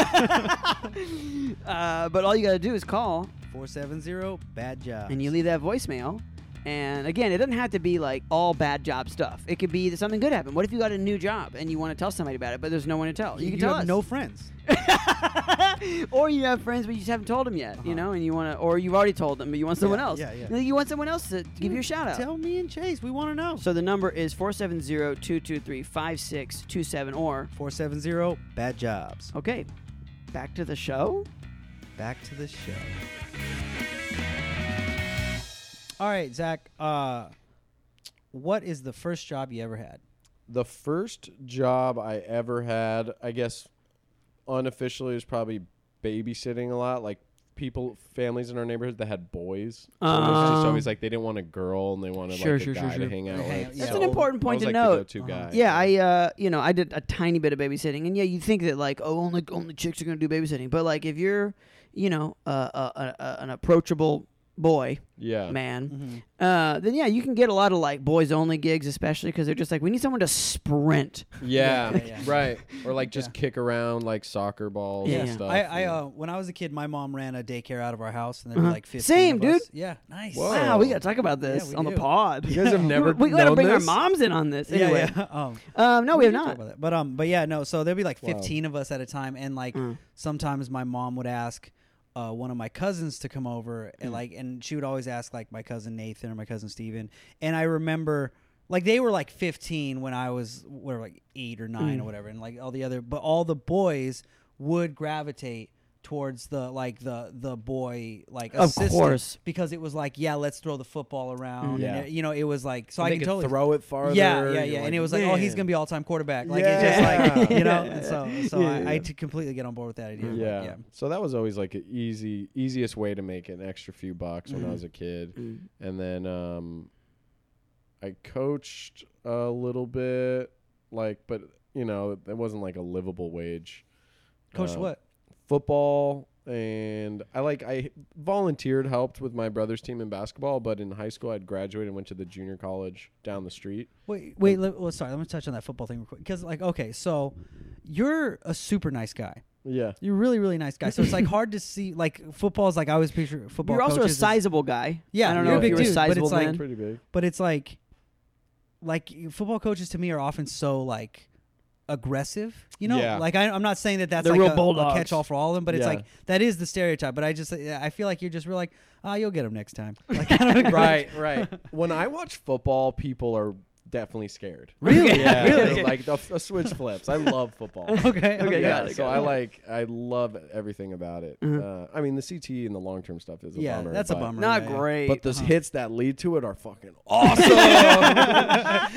uh, but all you got to do is call
four seven zero bad jobs.
and you leave that voicemail. And again, it doesn't have to be like all bad job stuff. It could be that something good happened. What if you got a new job and you want to tell somebody about it, but there's no one to tell? You,
You,
can
you
tell
have
us.
no friends.
Or you have friends, but you just haven't told them yet,
Uh-huh.
you know, and you want to, or you've already told them, but you want someone
Yeah,
else.
yeah, yeah.
And You want someone else to give you a shout out.
Tell me and Chase. We want to know.
So the number is four seven zero, two two three, five six two seven or,
four seven zero, bad jobs.
okay, back to the show.
Back to the show. All right, Zach. Uh, what is the first job you ever had?
The first job I ever had, I guess unofficially, was probably babysitting a lot. Like people, families in our neighborhood that had boys. So it was just
Um,
always like they didn't want a girl and they wanted
Sure,
like
sure,
a
sure,
guy
sure.
to hang out
Hang-
with.
yeah.
That's
So
an important
I
point
was
to
like
note.
the go-to
Uh-huh.
guy.
Yeah, I, uh, you know, I did a tiny bit of babysitting, and yeah, you think that like, oh, only only chicks are gonna do babysitting, but like if you're, you know, uh, uh, uh, uh, an approachable boy,
yeah.
man,
Mm-hmm.
uh, then yeah, you can get a lot of like boys only gigs, especially because they're just like, we need someone to sprint.
Yeah,
Yeah, yeah, yeah.
right. Or like just
Yeah.
kick around like soccer balls
Yeah.
and
Yeah.
stuff.
I, I
and-
uh, when I was a kid, my mom ran a daycare out of our house, and there
Uh-huh.
were like fifteen.
Same,
of
dude.
us. Yeah, nice.
Whoa.
Wow, we gotta talk about this
Yeah, we
on the
do.
pod.
you guys have never
we gotta
known
bring
this?
our moms in on this.
Yeah,
Anyway,
yeah. Um,
um, no, we have
can talk
not.
about that. But um, but yeah, no. So there'd be like
Wow.
fifteen of us at a time, and like
Mm.
sometimes my mom would ask uh, one of my cousins to come over, and
Mm.
like, and she would always ask like my cousin Nathan or my cousin Steven. And I remember like they were like fifteen when I was whatever, like eight or nine
Mm.
or whatever, and like all the other, but all the boys would gravitate towards the like the the boy like
Of
assistant
course.
because it was like, yeah, let's throw the football around.
Mm.
Yeah.
And it, you know, it was like, so
And
I
they
can
could
totally
throw it farther.
yeah, yeah,
You're
yeah.
like,
And it was like, oh, he's
man.
gonna be all time quarterback. Like
Yeah.
it's just like, you know.
Yeah.
And so, so
Yeah,
I,
yeah.
I t- completely get on board with that idea. but
Yeah.
yeah.
So that was always like an easy, easiest way to make an extra few bucks when I
Mhm.
was a kid.
Mm.
And then um, I coached a little bit, like, but you know, it wasn't like a livable wage.
Coach,
Uh,
what?
Football, and I like I volunteered, helped with my brother's team in basketball. But in high school, I'd graduated and went to the junior college down the street.
Wait, wait. Let, well, sorry. Let me touch on that football thing real quick. Because, like, okay, so you're a super nice guy.
Yeah.
You're a really, really nice guy. So it's like hard to see. Like football is like I always picture football.
You're also a
coaches as-
sizable guy.
Yeah,
I don't
you're
know
a
if
big
you were
dude, but
sizable
it's like-
then.
Pretty big.
but it's like, like football coaches to me are often so like aggressive. You know,
Yeah.
like I, I'm not saying that that's
They're
like
real
a, a
bulldogs.
catch-all for all of them, but it's
Yeah.
like that is the stereotype. But I just I feel like you're just real like, ah, you'll get them next time. Like, I don't know.
Right, right. When I watch football, people are definitely scared.
Really?
Yeah.
Really?
Like the, the switch flips. I love football.
Okay.
Okay,
Okay.
yeah,
got it,
so
got
I
it.
like I love everything about it.
Mhm.
Uh, I mean, the C T E and the long term stuff is a
Yeah,
bummer.
that's a
but-
bummer.
Not
yeah, yeah.
great.
But the
Uh-huh.
hits that lead to it are fucking awesome.
uh,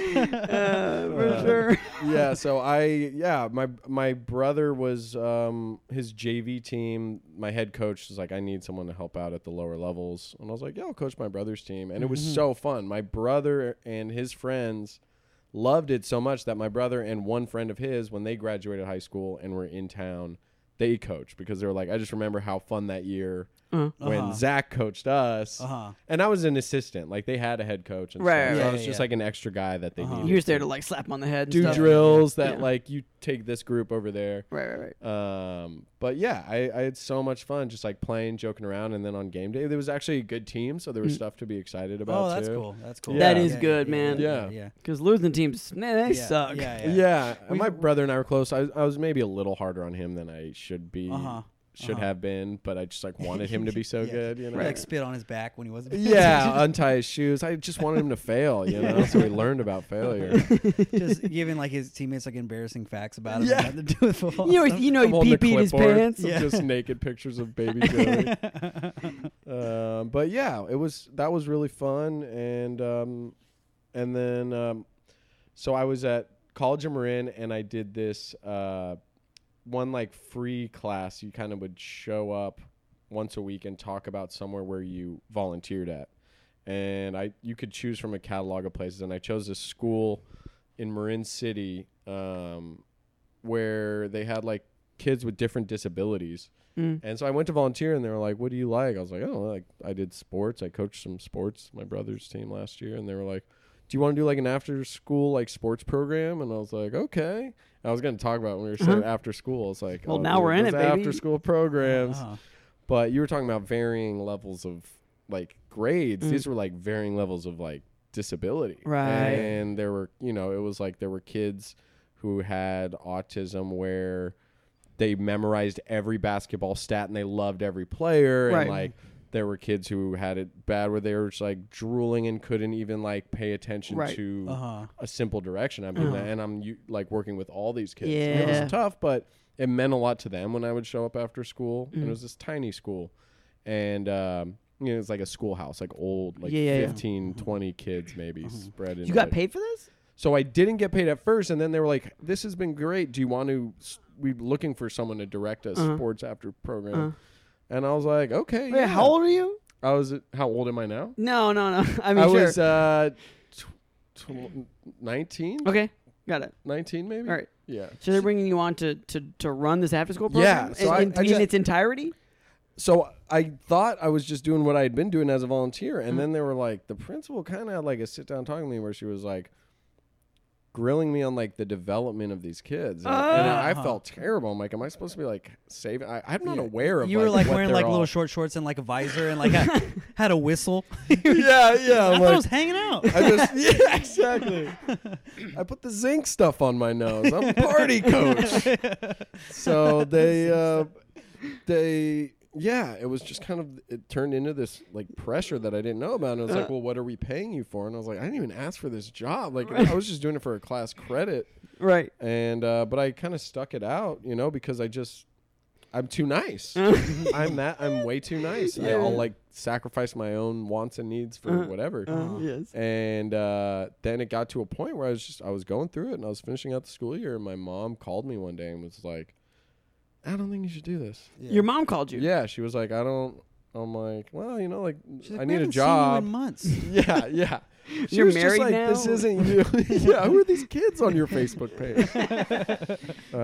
for
Uh,
sure.
yeah, so I yeah, my my brother was um his J V team, my head coach was like, I need someone to help out at the lower levels. And I was like, yeah, I'll coach my brother's team. And it was
Mhm.
so fun. My brother and his friends loved it so much that my brother and one friend of his, when they graduated high school and were in town, they coached because they were like, I just remember how fun that year
Uh-huh.
when
Uh-huh.
Zach coached us.
Uh-huh.
And I was an assistant. Like they had a head coach and
Right,
stuff.
right,
So I
right.
was
Yeah,
just
yeah.
like an extra guy that they
Uh-huh.
needed.
You're just there
to
to like slap him on the head. And
do
stuff.
drills that
Yeah.
like you take this group over there.
Right, right, right.
Um, but yeah, I, I had so much fun just like playing, joking around, and then on game day there was actually a good team, so there was
Mm.
stuff to be excited about.
Oh, that's
too.
cool. That's cool.
That
Yeah,
is
yeah,
good,
yeah,
man.
Yeah.
Yeah.
Yeah.
Because losing teams, man, they
Yeah,
suck.
Yeah.
Yeah,
Yeah.
and
We-
my brother and I were close. I, I was maybe a little harder on him than I should be,
Uh-huh.
should
Uh-huh.
have been, but I just like wanted him to be so
Yeah.
good, you know.
You, like spit on his back when he wasn't.
Yeah, untie his shoes. I just wanted him to fail, you know, so he learned about failure.
Just giving like his teammates like embarrassing facts about him.
Yeah.
Yeah. Nothing to do with football.
You know,
stuff.
you know,
I'm
he
holding a
pee peed his
clipboard
pants.
of
Yeah.
just naked pictures of baby Joey. um, but yeah, it was that was really fun, and um, and then um, so I was at College of Marin, and I did this uh, one like free class. You kind of would show up once a week and talk about somewhere where you volunteered at, and I you could choose from a catalog of places, and I chose this school in Marin City um, where they had like kids with different disabilities.
Mm.
And so I went to volunteer, and they were like, what do you like? I was like, oh, like I did sports. I coached some sports, my brother's team last year. And they were like, do you want to do like an after school like sports program? And I was like, okay. I was going to talk about it when we were saying
Uh-huh.
after school. It's like,
Well,
oh,
now
dude,
we're in
those
it, baby.
after school programs.
Uh-huh.
But you were talking about varying levels of like grades.
Mm.
These were like varying levels of like disability.
Right.
And there were, you know, it was like there were kids who had autism where they memorized every basketball stat and they loved every player.
Right.
And like there were kids who had it bad where they were just like drooling and couldn't even like pay attention
Right.
to
Uh-huh.
a simple direction. I mean,
Uh-huh.
and I'm u- like working with all these kids. And it
Yeah.
was tough, but it meant a lot to them when I would show up after school. And
Mm.
it was this tiny school. And, um, you know, it was like a schoolhouse, like old, like
Yeah, yeah, yeah.
fifteen, twenty kids maybe spread in.
You got paid for this?
So I didn't get paid at first, and then they were like, "This has been great. Do you want to? s- We're looking for someone to direct a
Uh-huh.
sports after program."
Uh-huh.
And I was like, "Okay."
Wait,
yeah.
how old are you?
I was. How old am I now?
No, no, no. I mean,
I
sure.
was uh, tw- tw- nineteen.
Okay, got it.
nineteen maybe.
All right.
Yeah.
So they're bringing you on to, to, to run this after school program?
Yeah, so
in,
I-
in,
I
in
just-
its entirety?
So I thought I was just doing what I had been doing as a volunteer, and
Mhm.
then they were like, the principal kind of had like a sit down talking to me where she was like grilling me on like the development of these kids, and, and I
Uh-huh.
felt terrible. I'm like, am I supposed to be like saving? I, I'm not
Yeah.
aware of.
You were like
what
wearing
they're
like
all-
little short shorts and like a visor and like had, had a whistle.
yeah, yeah.
I
I'm
thought I
like,
was hanging out.
I just yeah, exactly. I put the zinc stuff on my nose. I'm party coach. So they, uh, they, yeah, it was just kind of it turned into this like pressure that I didn't know about. And it was like, well, what are we paying you for? And I was like, I didn't even ask for this job. Like I was just doing it for a class credit.
Right.
And uh, but I kind of stuck it out, you know, because I just I'm too nice. I'm that I'm way too nice.
Yeah.
I'll like sacrifice my own wants and needs for
Uh-huh.
whatever.
Uh, yes.
And uh, then it got to a point where I was just I was going through it and I was finishing out the school year and my mom called me one day and was like, I don't think you should do this.
Yeah.
Your mom called you?
Yeah, she was like, I don't. I'm like, well, you know, like
She's like,
I
"We
need a
haven't seen you
job.
in months.
Yeah, yeah. She
You're
was just
married
like,
now?
This isn't you. Yeah, who are these kids on your Facebook page?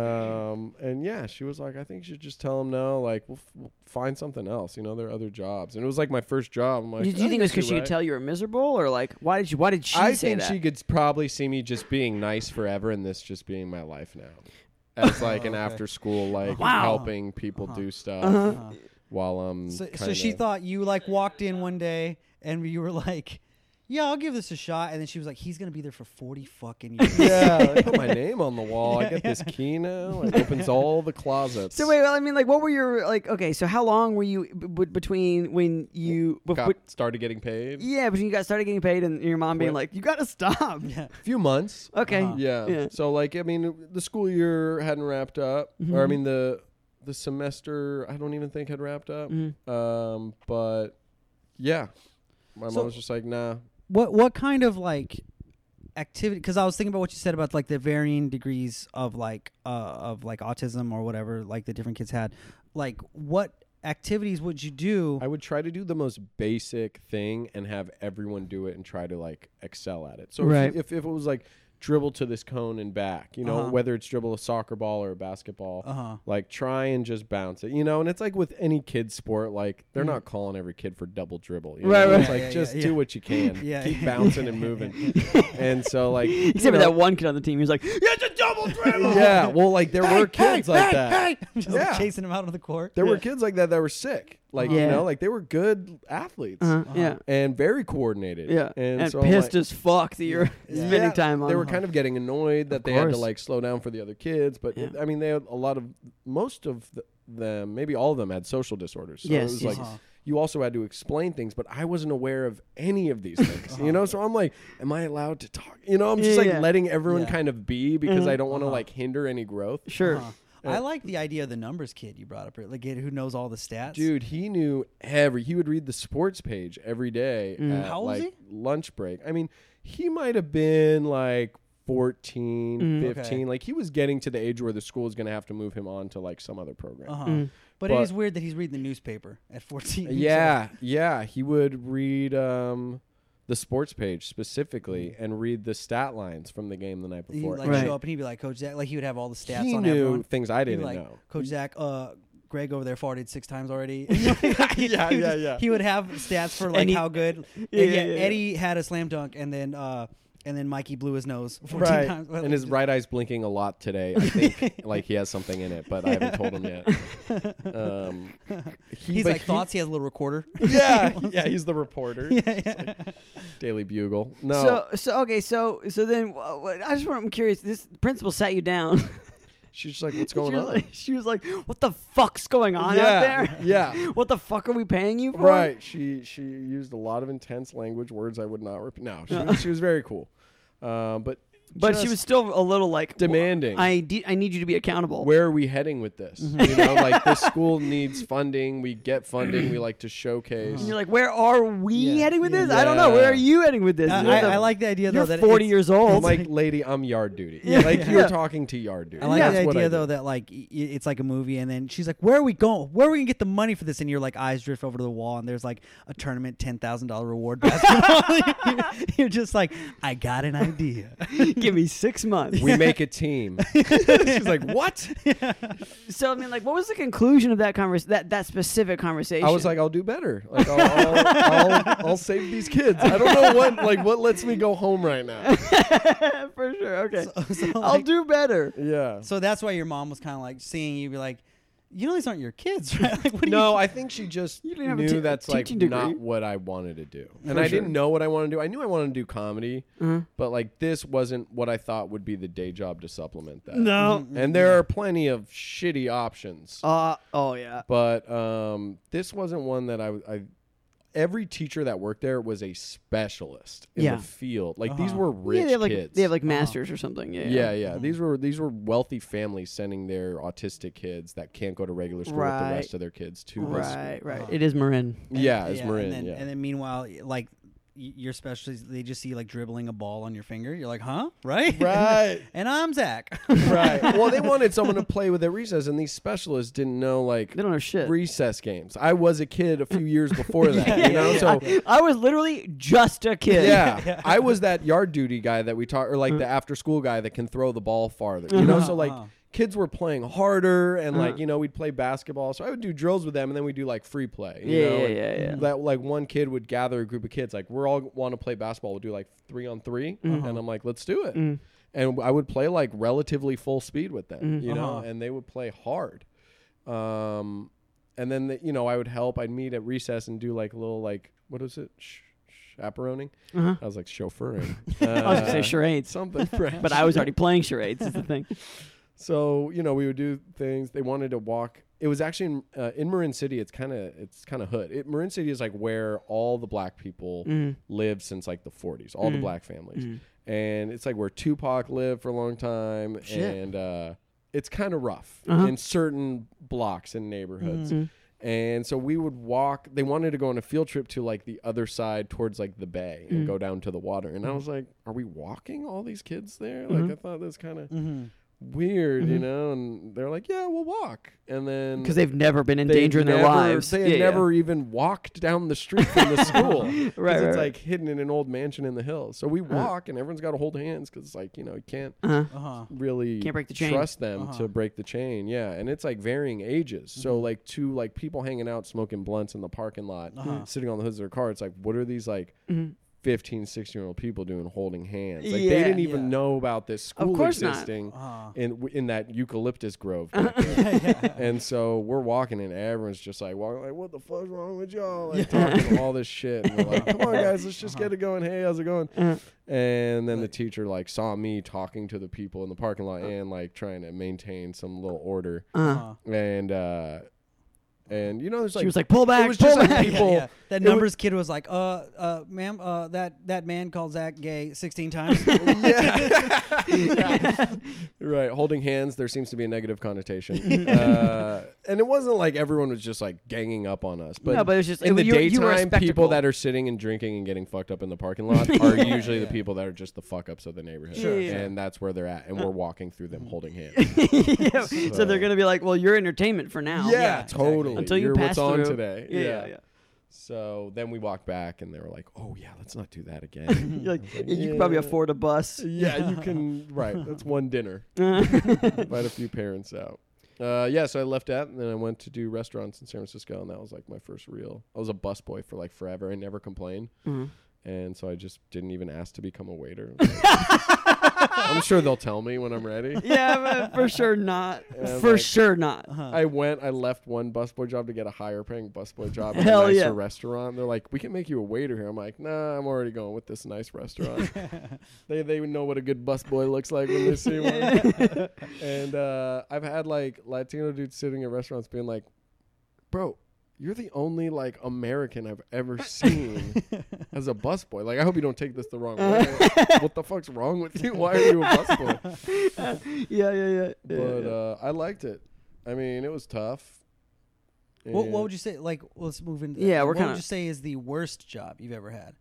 um, and yeah, she was like, I think you should just tell them no. Like, we'll, f- we'll find something else. You know, there are other jobs. And it was like my first job. I'm like,
Did you
I
think it was
guess
because she
you're
could
right.
tell you were miserable, or like why did you? Why did she
I
say
think
that?
she could s- probably see me just being nice forever, and this just being my life now, as like an
Oh, okay.
after school, like
Wow.
helping people
Uh-huh.
do stuff
Uh-huh.
Uh-huh.
while I'm.
So, so
kinda-
she thought you like walked in one day and you were like, "Yeah, I'll give this a shot," and then she was like, "He's gonna be there for forty fucking years."
Yeah, I put my name on the wall. I
Yeah,
get this
yeah.
key now. It opens all the closets.
So wait, well, I mean, like, what were your like? Okay, so how long were you b- b- between when you? bef-
Got,
but-
started getting paid.
yeah, between you got started getting paid and your mom being
What?
like, "You got to stop."
Yeah.
A few months.
Okay.
Uh-huh.
Yeah.
Yeah.
So like, I mean, the school year hadn't wrapped up, or I
Mhm.
mean the the semester I don't even think had wrapped up.
Mhm.
Um, but yeah, my
So-
mom was just like, nah.
What what kind of like activity? Because I was thinking about what you said about like the varying degrees of like uh of like autism or whatever like the different kids had. Like, what activities would you do?
I would try to do the most basic thing and have everyone do it and try to like excel at it. So
Right.
if, if if it was like dribble to this cone and back, you know,
Uh-huh.
whether it's dribble a soccer ball or a basketball,
Uh huh.
like try and just bounce it, you know. And it's like with any kid sport, like they're
Mhm.
not calling every kid for double dribble, you
Right,
know?
right.
It's like
Yeah, yeah,
just
yeah,
do
yeah.
what you can,
Yeah,
keep
yeah.
bouncing and moving. And so like, you
Except for
know-
that one kid on the team, he was like, "It's a double dribble."
yeah, well, like there were kids like that.
Hey, just like,
Yeah.
chasing him out of the court.
There were
Yeah.
kids like that that were sick, like
Yeah.
you know, like they were good athletes.
Uh-huh.
Uh-huh.
Yeah.
And very coordinated.
Yeah.
And,
And,
so I'm
pissed
like,
as fuck that you're
Yeah.
spending
yeah,
time on.
They were
Uh-huh.
kind of getting annoyed that
Of
they had to
course.
like slow down for the other kids. But
Yeah.
I mean, they had a lot of, most of the, them, maybe all of them had social disorders. So
Yes,
it was
yes,
like,
Uh-huh.
you also had to explain things, but I wasn't aware of any of these things, you know? So I'm like, am I allowed to talk? You know, I'm just
Yeah,
like
yeah.
letting everyone
Yeah.
kind of be because
Mhm.
I don't want to
Uh-huh.
like hinder any growth.
Sure.
Uh-huh. I like the idea of the numbers kid you brought up, like kid who knows all the stats.
Dude, he knew every. He would read the sports page every day
Mm.
at
How old was
like lunch break. I mean, he might have been like fourteen,
Mm.
fifteen.
Okay.
Like he was getting to the age where the school is going to have to move him on to like some other program.
Uh-huh.
Mm.
But,
But-
it is weird that he's reading the newspaper at fourteen. years
Yeah, yeah. He would read um, the sports page specifically and read the stat lines from the game the night
old. He'd
before.
like
Right.
show up and he'd be like, "Coach Zach," like he would have all the stats
he
on
knew
everyone.
things I
He'd be
didn't
like,
know.
"Coach Zach, uh, Greg over there farted six times already."
Yeah, yeah, yeah.
He would have stats for like
And he-
how good.
Yeah,
and yeah,
yeah, yeah.
Eddie had a slam dunk, and then uh, and then Mikey blew his nose fourteen
Right,
times.
and his right eye's blinking a lot today. I think like he has something in it, but I haven't told him yet. Um, he-
He's
but
like
he-
thoughts. He has a little recorder.
Yeah, yeah, he's the reporter.
yeah,
It's
yeah.
like Daily Bugle. No,
So so okay so so then uh, what- I just want I'm curious. This principal sat you down.
She's just like, what's going
she was
on?
Like, she was like, "What the fuck's going on
yeah,
out there?
Yeah.
What the fuck are we paying you for?"
Right. She she used a lot of intense language, words I would not repeat. No, she, was, she was very cool. Um, but
But she
just
was still a little like
demanding.
I de- I need you to be accountable.
Where are we heading with this? You know, like this school needs funding. We get funding. We like to showcase.
And you're like, where are we
Yeah,
heading with
yeah.
this? I don't know. Where
Yeah.
are you heading with this?
Uh,
You're
I,
the-
I like the idea
You're
though that
forty
it's-
years old.
I'm like, lady, I'm yard duty.
Yeah.
Like
Yeah.
you're talking to yard duty.
I like
That's
the
what
idea
I
though
do.
that like y- it's like a movie, and then she's like, "Where are we going? Where are we gonna get the money for this?" And your like eyes drift over to the wall, and there's like a tournament, ten thousand dollar reward basketball. You're just like, "I got an idea."
Give me six months.
we make a team. She's like, what?
So I mean, like, what was the conclusion of that convers that that specific conversation?
I was like, I'll do better. Like, I'll, I'll, I'll, I'll save these kids. I don't know what, like, what lets me go home right now.
for sure. Okay,
So, so,
I'll
like-
do better.
Yeah.
So that's why your mom was kind of like seeing you be like, "You know, these aren't your kids, right?" Like, what do
No,
you?
I think she just
You didn't have a
knew
te-
that's like
teaching
not
degree.
what I wanted to do, and
For
I
sure.
didn't know what I wanted to do. I knew I wanted to do comedy,
Uh-huh.
but like this wasn't what I thought would be the day job to supplement that.
No.
And there are plenty of shitty options,
Uh oh yeah.
but um, this wasn't one that I, I. Every teacher that worked there was a specialist in
Yeah.
the field. Like these
Uh-huh.
were rich
yeah, they have like
kids.
they have like masters or something. Yeah.
Yeah, yeah. These were these were wealthy families sending their autistic kids that can't go to regular school with
Right.
the rest of their kids to this school.
Right. Right.
Uh-huh.
It is Marin.
Yeah, it's
yeah,
Marin.
And then,
yeah.
and then meanwhile, like y- your specialties, they just see you like dribbling a ball on your finger. You're like, "Huh?" Right?
Right.
And I'm Zach.
Right. Well, they wanted someone to play with at recess, and these specialists didn't know like
They don't know shit.
recess games. I was a kid a few years before that,
Yeah,
you know.
yeah,
so
yeah.
I was literally just a kid.
yeah,
Yeah.
I was that yard duty guy that we talk, or like the after school guy that can throw the ball farther. You know,
Uh-huh,
so like.
uh-huh.
Kids were playing harder, and like
Uh-huh.
you know, we'd play basketball. So I would do drills with them, and then we'd do like free play. You
Yeah,
know?
yeah,
and
yeah, yeah.
That like one kid would gather a group of kids, like we're all want to play basketball. We'll do like three on 3
Mm-hmm.
and I'm like, let's do it.
Mm.
And I would play like relatively full speed with them,
Mhm.
you know,
Uh-huh.
and they would play hard. Um, and then the, you know, I would help. I'd meet at recess and do like a little like what is it, Sh- chaperoning?
Uh-huh.
I was like chauffeuring.
I was gonna say
Uh,
charades,
something French.
but I was already playing charades. Is the thing.
So you know, we would do things. They wanted to walk. It was actually in, uh, in Marin City. It's kind of it's kind of hood. It, Marin City is like where all the black people
Mhm.
lived since like the forties. All the
Mhm.
black families,
Mhm.
and it's like where Tupac lived for a long time.
Shit.
And uh, it's kind of rough
Uh-huh.
in certain blocks and neighborhoods.
Mhm.
And so we would walk. They wanted to go on a field trip to like the other side towards like the bay and
Mm.
go down to the water. And I was like, "Are we walking all these kids there?" Like
Mhm.
I thought that's kind of
Mm-hmm.
weird, you
Mhm.
know. And they're like, "Yeah, we'll walk." And then
Because they've never been in
they've
danger in their
never-
lives.
They had
Yeah, yeah.
never even walked down the street from the school. 'Cause
Right,
it's
right,
like hidden in an old mansion in the hills. So we
Uh-huh.
walk, and everyone's got to hold hands because it's like you know you can't
Uh-huh.
Uh-huh.
really
Can't break the chain.
trust them
Uh-huh.
to break the chain. Yeah, and it's like varying ages. So
Mhm.
like two like people hanging out smoking blunts in the parking lot,
Uh-huh.
sitting on the hoods of their car. It's like what are these like
Mhm.
fifteen, sixteen year old people doing holding hands? Like
Yeah.
they didn't even
Yeah.
know about this school
course not.
existing
Uh-huh.
in w- in that eucalyptus grove. back there.
Yeah.
And so we're walking, and everyone's just like walking, like, "What the fuck's wrong with y'all?" Like talking all this shit. And we're like, "Come on, guys, let's just get it going. Hey, how's it going?"
Uh-huh.
And then the teacher like saw me talking to the people in the parking lot and like trying to maintain some little order.
Uh-huh.
Uh-huh.
And uh, and you know, there's like
She was like, "Pull back,
was
pull
just like
back."
people-
Yeah, yeah. That
it was-
numbers kid was like, uh, uh, ma'am, uh, that that man called Zach gay sixteen times.
yeah. Right, holding hands. There seems to be a negative connotation, uh, and it wasn't like everyone was just like ganging up on us. But
No, but it was just-
in
it-
the
you- you were a
daytime, people
spectacle.
that are sitting and drinking and getting fucked up in the parking lot are usually the people that are just the fuck ups of the neighborhood.
Sure, Yeah.
and that's where they're at, and we're walking through them holding hands.
Yeah. So they're gonna be like, "Well, you're entertainment for now."
Yeah,
exactly.
totally.
Until you
You're
pass
what's on
through.
today.
Yeah, yeah, yeah.
So then we walked back, and they were like, "Oh yeah, let's not do that again."
You're like,
I was like,
you can probably
"Yeah."
afford a bus.
Yeah, you can. Right, that's one dinner.
Uh-huh.
Invite a few parents out. Uh, yeah, so I left that, and then I went to do restaurants in San Francisco, and that was like my first real. I was a busboy for like forever. I never complained,
Mhm.
and so I just didn't even ask to become a waiter. I was like, I'm sure they'll tell me when I'm ready.
Yeah, but for sure not.
And,
For
like,
sure not.
Uh-huh.
I went, I left one busboy job to get a higher paying busboy job in
Hell
a nicer
yeah.
restaurant. They're like, we can make you a waiter here. I'm like, nah, I'm already going with this nice restaurant. they they know what a good busboy looks like when they see one. And uh, I've had like Latino dudes sitting in restaurants being like, bro, you're the only like American I've ever seen as a busboy. Like, I hope you don't take this the wrong way. What the fuck's wrong with you? Why are you a busboy?
yeah, yeah, yeah.
But uh, I liked it. I mean, it was tough.
What,
And,
what would you say? Like, let's move into. That.
Yeah, we're
What
kinda-
would you say is the worst job you've ever had?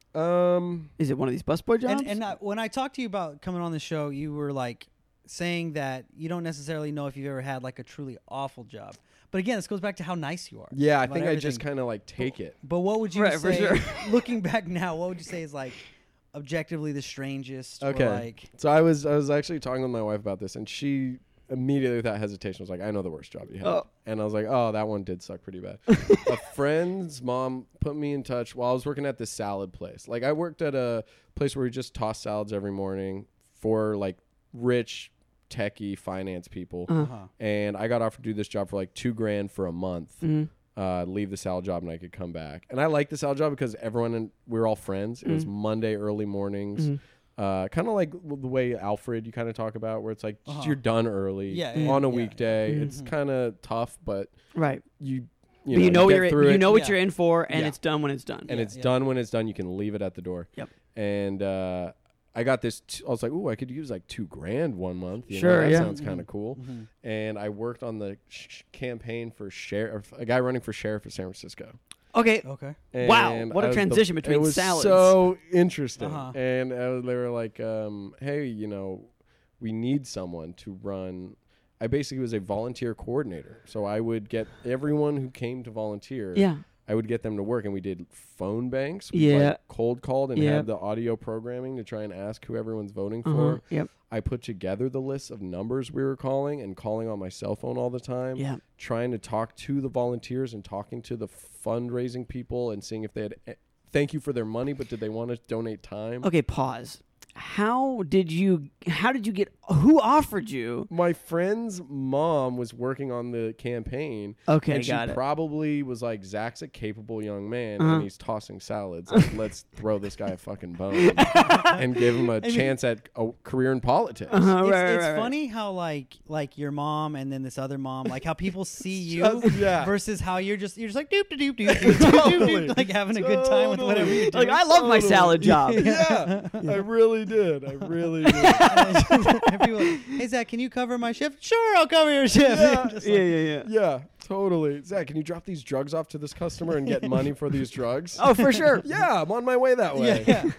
Um,
Is it one of these busboy jobs?
And, and I, when I talked to you about coming on the show, you were like saying that you don't necessarily know if you've ever had like a truly awful job. But again, this goes back to how nice you are.
yeah, I
about
think I just
everything.
kind of like take it.
But what would you
Right, for
say?
sure.
Looking back now, what would you say is like objectively the strangest?
Okay.
Or like,
So I was I was actually talking with my wife about this, and she immediately without hesitation was like, I know the worst job you had.
Oh.
And I was like, oh, that one did suck pretty bad. A friend's mom put me in touch while I was working at this salad place. Like, I worked at a place where we just toss salads every morning for like rich techie finance people.
Uh-huh.
uh-huh.
And I got offered to do this job for like two grand for a month.
Mhm.
Uh, leave the salad job and I could come back. And I liked the salad job because everyone in, we were all friends. It was
Mhm.
Monday early mornings.
Mhm.
Uh, kind of like w- the way Alfred you kind of talk about, where it's like
Uh-huh.
you're done early
Yeah, yeah,
on a
yeah,
weekday.
yeah.
It's
Mhm.
kind of tough, but
Right.
you
but
you know,
you know what
get
you're
through
you
it,
know what
Yeah.
you're in for, and
Yeah.
it's done when it's done.
and
Yeah,
it's
yeah.
done when it's done. You can leave it at the door.
Yep.
And uh, I got this. T- I was like, ooh, I could use like two grand one month. You know,
Sure,
that
yeah.
sounds kind of cool.
Mhm.
And I worked on the sh- campaign for sheriff, a guy running for sheriff of San Francisco.
Okay.
Okay.
Wow,
And
what a
I was the-
transition between
it was
salads.
so interesting.
Uh-huh.
And uh, they were like, um, hey, you know, we need someone to run. I basically was a volunteer coordinator. So I would get everyone who came to volunteer.
Yeah.
I would get them to work, and we did phone banks. We
Yeah.
like cold called and
Yeah.
had the audio programming to try and ask who everyone's voting
Uh-huh.
for.
Yep.
I put together the list of numbers we were calling and calling on my cell phone all the time,
Yeah.
trying to talk to the volunteers and talking to the fundraising people and seeing if they had eh, thank you for their money, but did they want to donate time?
Okay. Pause. How did you? How did you get? Who offered you?
My friend's mom was working on the campaign.
Okay,
and she
got it.
probably was like, Zach's a capable young man,
Uh-huh.
and he's tossing salads. Like, let's throw this guy a fucking bone and give him a chance at a career in politics.
Uh-huh,
It's,
right, right,
it's
right, right.
funny how like like your mom and then this other mom, like how people see you
Just- yeah.
versus how you're just you're just like doop doop doop doop doop doop
Totally.
doop, like having a good time with whatever you're doing.
Like I love my
Totally.
salad job.
yeah, I really did. I really did.
And people are like, hey Zach, can you cover my shift? Sure, I'll cover your shift.
Yeah.
Just
Yeah,
like-
yeah, yeah.
Yeah, totally. Zach, can you drop these drugs off to this customer and get money for these drugs?
Oh, for sure.
yeah, I'm on my way that way.
yeah, yeah.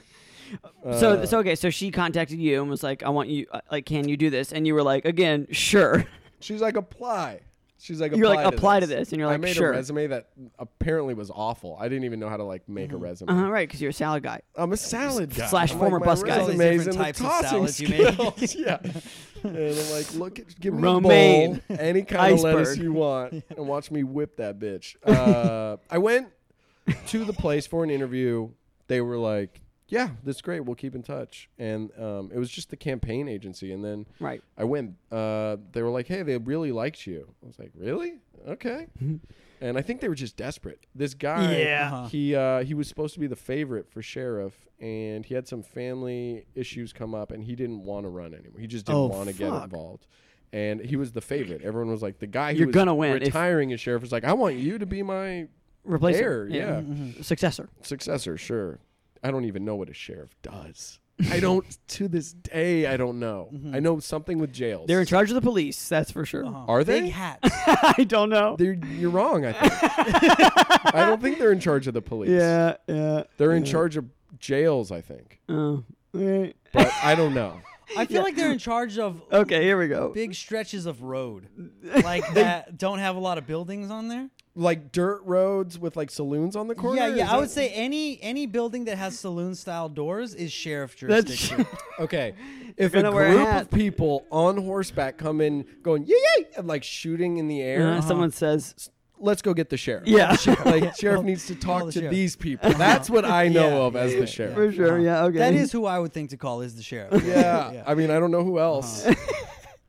So,
Uh,
so okay. So she contacted you and was like, "I want you. uh, Like, can you do this?" And you were like, "Again, sure."
she's like, apply. She's like,
You're
apply
like,
to
"Apply to
this.
this," and you're
I
like,
made
"Sure."
a resume that apparently was awful. I didn't even know how to like make a resume.
Uh huh. Right, because you're a salad guy.
I'm a salad guy.
Slash
I'm
former
like,
bus
my
guy.
All these
resume's
different
in the
types of
tossing
salads you make.
skills. yeah. And I'm like, look, at, give me
Romaine.
a bowl, any kind of lettuce
Iceberg.
you want, and watch me whip that bitch. Uh, I went to the place for an interview. They were like, yeah, that's great. We'll keep in touch. And um, it was just the campaign agency. And then
Right.
I went. Uh, they were like, hey, they really liked you. I was like, really? Okay. And I think they were just desperate. This guy,
Yeah.
Uh-huh.
he uh, he was supposed to be the favorite for sheriff, and he had some family issues come up, and he didn't want to run anymore. He just didn't
Oh,
want to get
fuck.
involved. And he was the favorite. Everyone was like, the guy who
You're
was
gonna win if-
retiring as sheriff was like, I want you to be my
Replace
heir.
her.
Yeah.
Mm-hmm.
Successor.
Successor, sure. I don't even know what a sheriff does. I don't, to this day, I don't know. I know something with jails.
They're in charge of the police. That's for sure.
Uh-huh.
Are they?
Big hats?
I don't know.
They're, you're wrong, I think. I don't think they're in charge of the police.
Yeah. Yeah.
They're in charge of jails, I think.
Oh. Okay.
But I don't know.
I feel
Yeah.
like they're in charge of
Okay. Here we go.
big stretches of road, like that don't have a lot of buildings on there.
Like dirt roads with like saloons on the corner?
Yeah,
Is
yeah. I
that-
would say any any building that has saloon style doors is sheriff
That's
jurisdiction.
Okay. If a
gonna wear a
group
hat.
of people on horseback come in going, yay, yay, and like shooting in the air,
Uh, Someone says,
let's go get the sheriff.
Yeah.
Like sheriff
Call-
needs to
call
talk
the
to
sheriff.
these people. That's what I know
Yeah,
of
yeah,
as
yeah,
the sheriff.
For sure. Yeah. Okay.
That is who I would think to call is the sheriff.
Yeah. I mean, I don't know who else.
Uh-huh.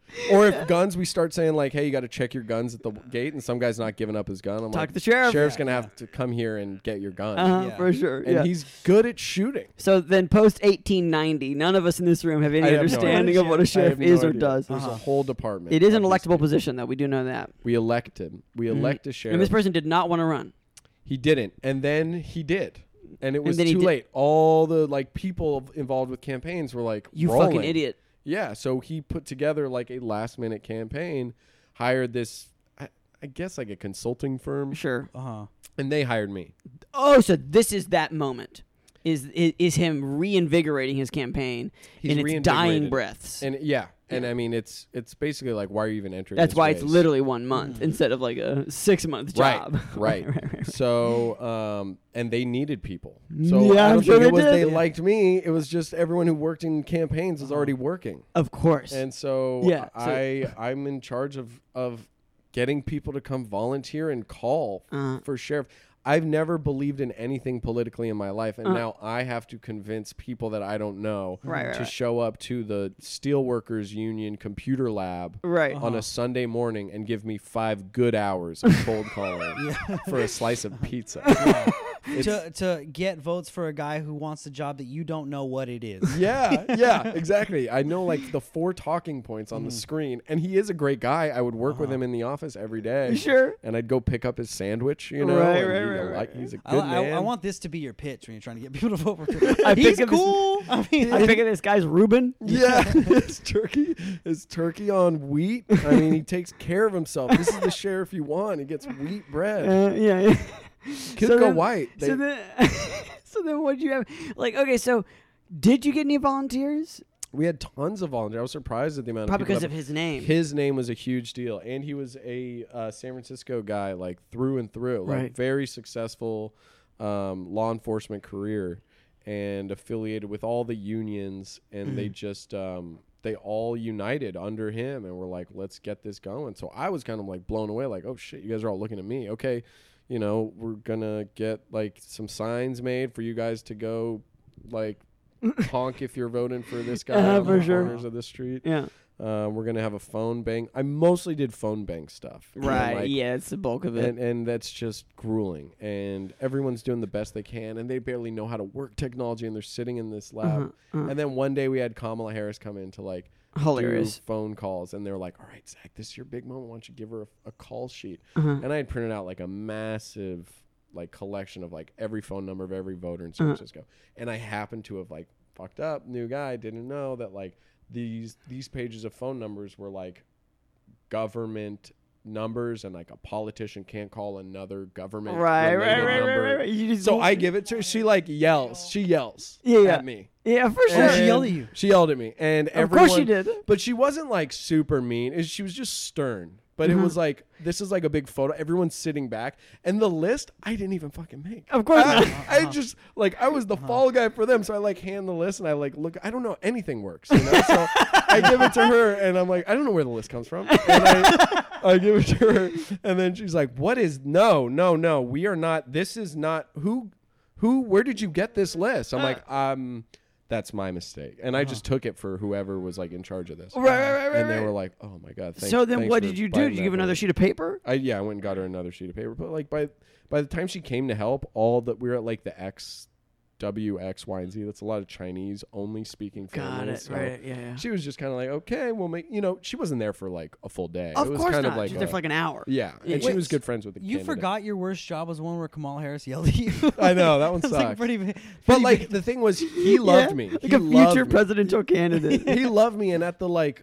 Or if guns, we start saying like, "Hey, you got to check your guns at the gate," and some guy's not giving up his gun. I'm
Talk
like,
to the sheriff.
Sheriff's
Yeah,
gonna
yeah.
have to come here and get your gun.
Uh-huh,
Yeah.
For sure.
And
yeah.
he's good at shooting.
So then, post eighteen ninety, none of us in this room have any
I have no
understanding
idea.
of what a
I
sheriff
have no
is or
idea.
does.
There's
Uh-huh.
a whole department.
It is an
of these
electable
people.
position, though. We do know that.
We elect him. We
Mhm.
elect a sheriff.
And this person did not want to run.
He didn't, and then he did, and it was
then he
too
did-
late. All the like people involved with campaigns were like,
You
rolling.
fucking idiot.
Yeah, so he put together like a last minute campaign, hired this, I, I guess like a consulting firm,
Sure.
Uh huh.
and they hired me.
Oh, so this is that moment. Is is, is him reinvigorating his campaign
He's
in its
reinvigorated.
dying breaths?
And yeah, and
Yeah.
I mean it's it's basically like, why are you even entering?
That's
this
why it's
race?
literally one month
Mm.
instead of like a six month
Right,
job.
right.
right, right, right.
So, um, and they needed people. So
Yeah,
I
I'm
don't
sure
think
they
it was
did.
they
Yeah.
liked me. It was just everyone who worked in campaigns was
Uh-huh.
already working.
Of course.
And so,
Yeah, so-
I I'm in charge of of getting people to come volunteer and call
Uh,
for sheriff. I've never believed in anything politically in my life, and
Uh.
now I have to convince people that I don't know
Right, right,
to
right.
show up to the Steelworkers Union computer lab
right.
Uh-huh.
on a Sunday morning and give me five good hours of cold calling for a slice of pizza. It's-
to to get votes for a guy who wants a job that you don't know what it is.
yeah, yeah, exactly. I know like the four talking points on the
Mm.
screen, and he is a great guy. I would work with
Uh-huh.
him in the office every day.
Sure.
And I'd go pick up his sandwich, you know.
Right,
and
right,
he'd
right,
like,
right.
He's a
I,
good
I,
man.
I want this to be your pitch when you're trying to get people to vote for him.
I
He's
pick up his-
cool. I mean,
I figure this guy's Ruben.
Yeah, his turkey, his turkey on wheat. I mean, he takes care of himself. This is the sheriff you want. He gets wheat bread.
Uh, yeah. yeah.
Kids
so
go
then-
white. They,
So then, so then, what'd you have? Like, okay, so did you get any volunteers?
we had tons of volunteers. I was surprised at the amount
Probably
of people.
because
that-
of his name.
His name was a huge deal, and he was a uh, San Francisco guy, like through and through, like
Right.
very successful um, law enforcement career, and affiliated with all the unions, and
Mm.
they just um, they all united under him, and were like, let's get this going. So I was kind of like blown away, like, oh shit, you guys are all looking at me. Okay, you know, we're gonna get like some signs made for you guys to go, like. honk if you're voting for this guy
Uh-huh,
on
for
the
sure.
corners of the street.
yeah.
Uh, we're gonna have a phone bank. I mostly did phone bank stuff, and,
Right.
like,
yeah, it's the bulk of it.
and and that's just grueling. And everyone's doing the best they can, and they barely know how to work technology, and they're sitting in this lab.
Uh-huh, uh-huh.
And then one day we had Kamala Harris come in to like
Hilarious.
do phone calls, and they're like, "All right, Zach, this is your big moment. Why don't you give her a, a call sheet?"
Uh-huh.
And I had printed out like a massive like collection of like every phone number of every voter in San
Uh-huh.
Francisco, and I happened to have like fucked up. New guy didn't know that like these these pages of phone numbers were like government numbers, and like a politician can't call another government
Right, right,
related
right, right,
number.
right, right. You just
So I give it to her. She like yells. She yells
Yeah, yeah.
at me.
yeah, for
Oh,
sure.
she
And
yelled at you.
She yelled at me, and
Of
everyone.
course she did.
But she wasn't like super mean. It- She was just stern. But
Uh-huh.
it was like, this is like a big photo. Everyone's sitting back, and the list I didn't even fucking make.
Of course
I,
not.
I just like I was the fall guy for them, so I like hand the list, and I like look. I don't know anything works, you know. So I give it to her, and I'm like, I don't know where the list comes from. And I, I give it to her, and then she's like, "What is no, no, no? We are not. This is not who, who. Where did you get this list?" I'm like, um. That's my mistake, and I just took it for whoever was like in charge of this.
Right, right, right, right.
And they
right.
were like, "Oh my god!" Thank,
so then,
thanks
what
for
did you do?
buying
Did you
that
give
for
another
me."
sheet of paper?
I yeah, I went and got her another sheet of paper. But like by by the time she came to help, all that we were at like the X, W, X, Y, and Z. That's a lot of Chinese only speaking families.
Got it.
so
Right. Yeah. yeah.
She was just kind of like, okay, we'll make. You know, she wasn't there for like a full day.
Of
it was
course
kind
not.
of like
She's there
a-
for like an hour.
yeah,
Yeah,
and she
wait,
was good friends with the.
You
candidate.
forgot your worst job was one where Kamala Harris yelled at you.
I know that one
That's like
sucked.
pretty, pretty
But like
big.
the thing was, he loved
Yeah,
me.
Like
he
a
loved
future
me.
presidential candidate.
He loved me, and at the like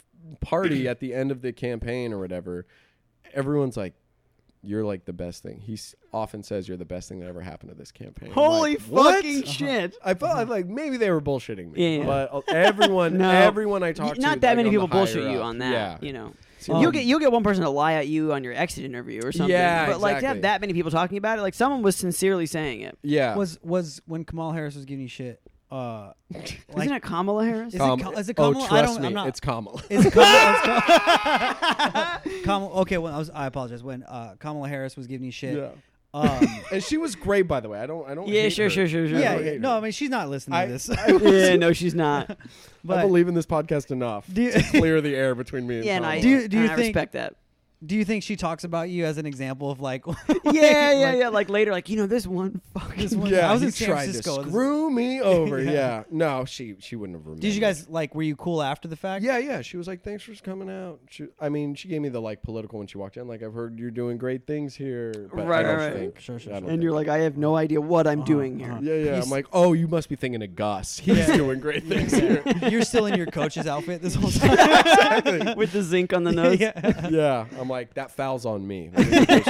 party at the end of the campaign or whatever, everyone's like, "You're like the best thing." He s- often says, "You're the best thing that ever happened to this campaign." I'm
Holy
like, "What?"
fucking shit.
I felt like maybe they were bullshitting me.
Yeah, yeah.
But uh, everyone,
No.
everyone I
Y-
talked to,
Not that
like,
many
on the
people bullshit
higher
you
up,
on that.
Yeah.
You know.
So-
you'll get you'll get one person to lie at you on your exit interview or something.
Yeah,
but like to have
exactly.
that many people talking about it, like someone was sincerely saying it.
yeah.
was was when Kamala Harris was giving you shit. Uh, like,
Isn't it Kamala Harris?
Is
Kam-
it Ka- is it
oh,
Kamala? I
trust
don't-
me,
I'm not-
it's Kamala.
is it Kamala? It's Ka- Kamala, okay, when I was, I apologize. When uh, Kamala Harris was giving you shit,
Yeah.
um,
And she was great, by the way. I don't. I don't.
Yeah,
hate
sure,
her.
sure, sure, sure.
I
yeah,
don't
yeah,
hate
no,
her.
I mean she's not listening
I,
to this.
I, was-
Yeah, no, she's not.
but
I believe in this podcast enough
Do you-
to clear the air between me and
Yeah, and I
Kamala.
Do you- do you
and I
think-
respect that?
do you think she talks about you as an example of like?
Yeah, yeah,
like,
yeah. Like later, like you know, this one fucking.
This one-
Yeah,
I was
he
in San
tried
Francisco.
to screw me over.
Yeah.
yeah. No, she she wouldn't have remembered.
Did you guys like? Were you cool after the fact?
Yeah, yeah. She was like, "Thanks for coming out." She, I mean, she gave me the like political when she walked in. Like, I've heard you're doing great things here. But
Right,
I don't
right, right.
think.
Sure, sure,
I
sure.
don't
And you're
think-
like, I have no idea what I'm
Uh-huh,
doing here.
uh-huh.
yeah, yeah.
He's-
I'm like, oh, you must be thinking of Gus. He's
Yeah.
doing great things here.
You're still in your coach's outfit this whole time.
With the zinc on the nose.
yeah.
Yeah, I'm like, that foul's on me. Let me get those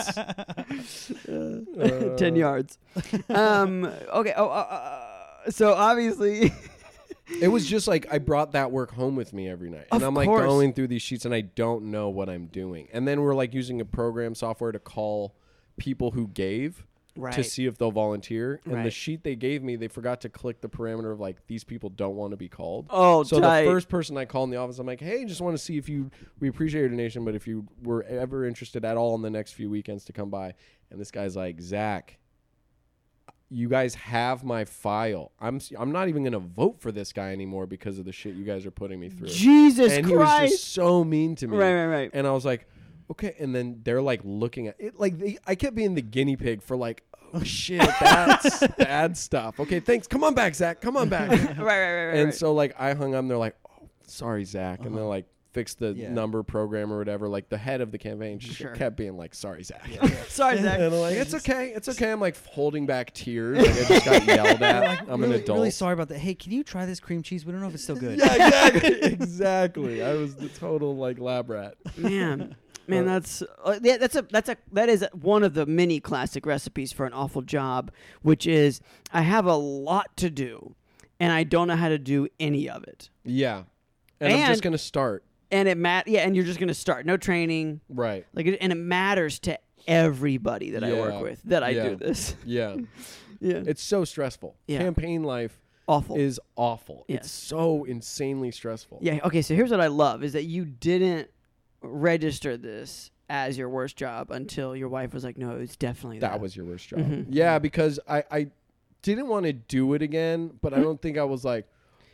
shits. Uh,
Ten yards. Um. Okay. Oh. Uh, uh, so obviously.
It was just like I brought that work home with me every night. And
Of
I'm like
course.
going through these sheets and I don't know what I'm doing. And then we're like using a program software to call people who gave
Right.
to see if they'll volunteer. And the
Right.
sheet they gave me, they forgot to click the parameter of like these people don't want to be called.
Oh,
So
tight.
the first person I called in the office, I'm like, hey, just want to see if you we appreciate your donation, but if you were ever interested at all in the next few weekends to come by. And this guy's like, Zach, you guys have my file. I'm s- I'm not even gonna vote for this guy anymore because of the shit you guys are putting me through.
Jesus
and he was
Christ.
just so mean to me.
Right, right, right.
And I was like, okay. And then they're like looking at it, like they, I kept being the guinea pig for like, oh shit, that's bad stuff. Okay, thanks. Come on back, Zach. Come on back.
right, right, right, right.
And
right.
so like I hung up. And they're like, oh, sorry, Zach. And
Uh-huh.
they're like, fix the
Yeah.
number program or whatever. Like the head of the campaign just
Sure.
kept being like, sorry, Zach.
Sorry, Zach.
And I'm like, it's okay, it's okay. I'm like holding back tears. Like I just got yelled at.
Like,
I'm
really,
an adult.
really sorry about that. Hey, can you try this cream cheese? We don't know if it's still good.
Yeah, exactly. exactly. I was the total like lab rat.
Man, man,
Uh,
that's uh, yeah, that's a that's a that is one of the many classic recipes for an awful job, which is I have a lot to do, and I don't know how to do any of it,
Yeah. And, I'm
And-
just gonna start.
and it mat yeah, and you're just gonna start no training,
Right.
like, it, and it matters to everybody that I
Yeah.
work with that I
Yeah.
do this.
Yeah.
Yeah,
It's so stressful.
Yeah.
Campaign life
awful.
is awful.
Yes.
It's so insanely stressful.
Yeah. Okay. So here's what I love is that you didn't register this as your worst job until your wife was like, "No, it's definitely that."
That was your worst job.
Mhm.
Yeah, because I, I didn't want to do it again, but I don't think I was like,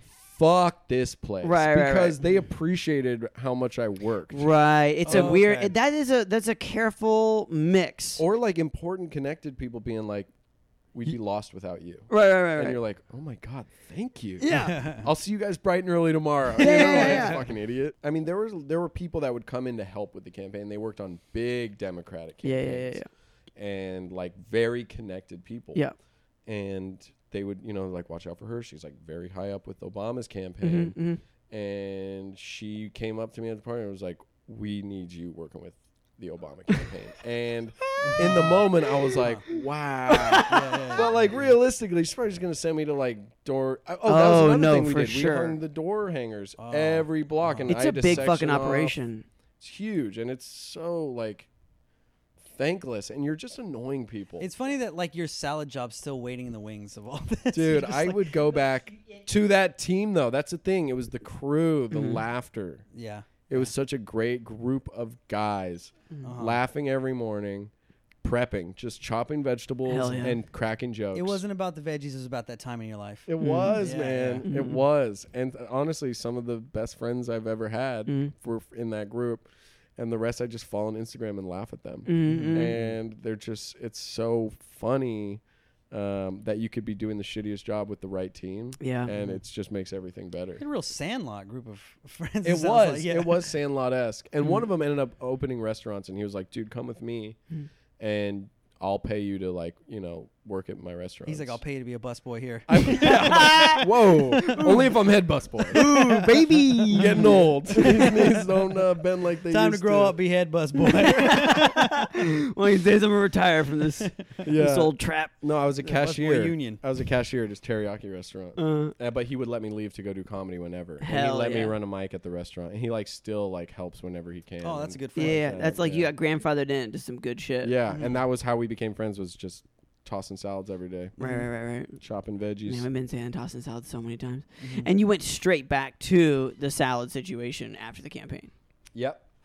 fuck this place.
Right, right,
Because
right.
they appreciated how much I worked.
right. It's a
Oh,
weird.
okay.
It, that is a that's a careful mix.
Or like important connected people being like, we'd be lost without you.
right. Right. Right.
And
right.
you're like, oh my God, thank you.
Yeah.
I'll see you guys bright and early tomorrow.
Yeah,
You know,
yeah,
like,
yeah.
Fucking idiot. I mean, there was there were people that would come in to help with the campaign. They worked on big Democratic
Yeah.
campaigns.
Yeah. Yeah.
And like very connected people.
Yeah.
And they would, you know, like watch out for her. She's like very high up with Obama's
Yeah.
campaign.
Mhm, mhm.
And she came up to me at the party and was like, we need you working with the Obama campaign. And in the moment, I was like, wow.
yeah.
But like realistically, she's probably just gonna send me to like door. Oh, that was
Oh,
another
no,
thing we
for
did.
sure.
We hung the door hangers
Oh.
every block, and
It's
I
a
had to
big
section
fucking
off.
operation.
It's huge, and it's so like thankless, and you're just annoying people.
It's funny that like your salad job's still waiting in the wings of all this.
Dude,
You're just
I
like-
would go back to that team though. That's the thing. It was the crew, the
Mhm.
laughter.
Yeah.
It was such a great group of guys
Uh-huh.
laughing every morning, prepping, just chopping vegetables
Hell yeah.
and cracking jokes.
It wasn't about the veggies. It was about that time in your life.
It was,
Yeah,
man.
yeah.
It
Mhm.
was. And uh, honestly, some of the best friends I've ever had
Mhm.
were f- in that group. And the rest I just follow on Instagram and laugh at them.
Mhm.
And they're just, it's so funny um, that you could be doing the shittiest job with the right team.
Yeah.
And it just makes everything better.
You had a real Sandlot group of friends.
It
sounds
was.
like, yeah.
It was Sandlot-esque. And one
Mhm.
of them ended up opening restaurants. And he was like, dude, come with me.
Mhm.
And I'll pay you to, like, you know, work at my restaurant.
He's like, I'll pay you to be a busboy here.
I'm, yeah, I'm like, whoa. Only if I'm head busboy.
Ooh, baby.
Getting old. His knees don't uh, bend like they
Time to
used
grow up, be head busboy.
One of these days I'm gonna retire from this
Yeah.
this old trap.
No, I was a
Busboy
cashier.
union.
I was a cashier at his teriyaki restaurant.
Uh,
Uh, but he would let me leave to go do comedy whenever. and
Hell
he let me
yeah.
run a mic at the restaurant. And he like still like helps whenever he can.
Oh, that's a
and-
good
yeah,
friend.
yeah,
that,
that's like you
yeah.
got grandfathered into some good shit.
Yeah,
Mhm.
and that was how we became friends. Was just tossing salads every day,
Right, right, right, right.
chopping veggies.
Man, we've been saying tossing salad so many times.
Mhm.
And you went straight back to the salad situation after the campaign.
Yep.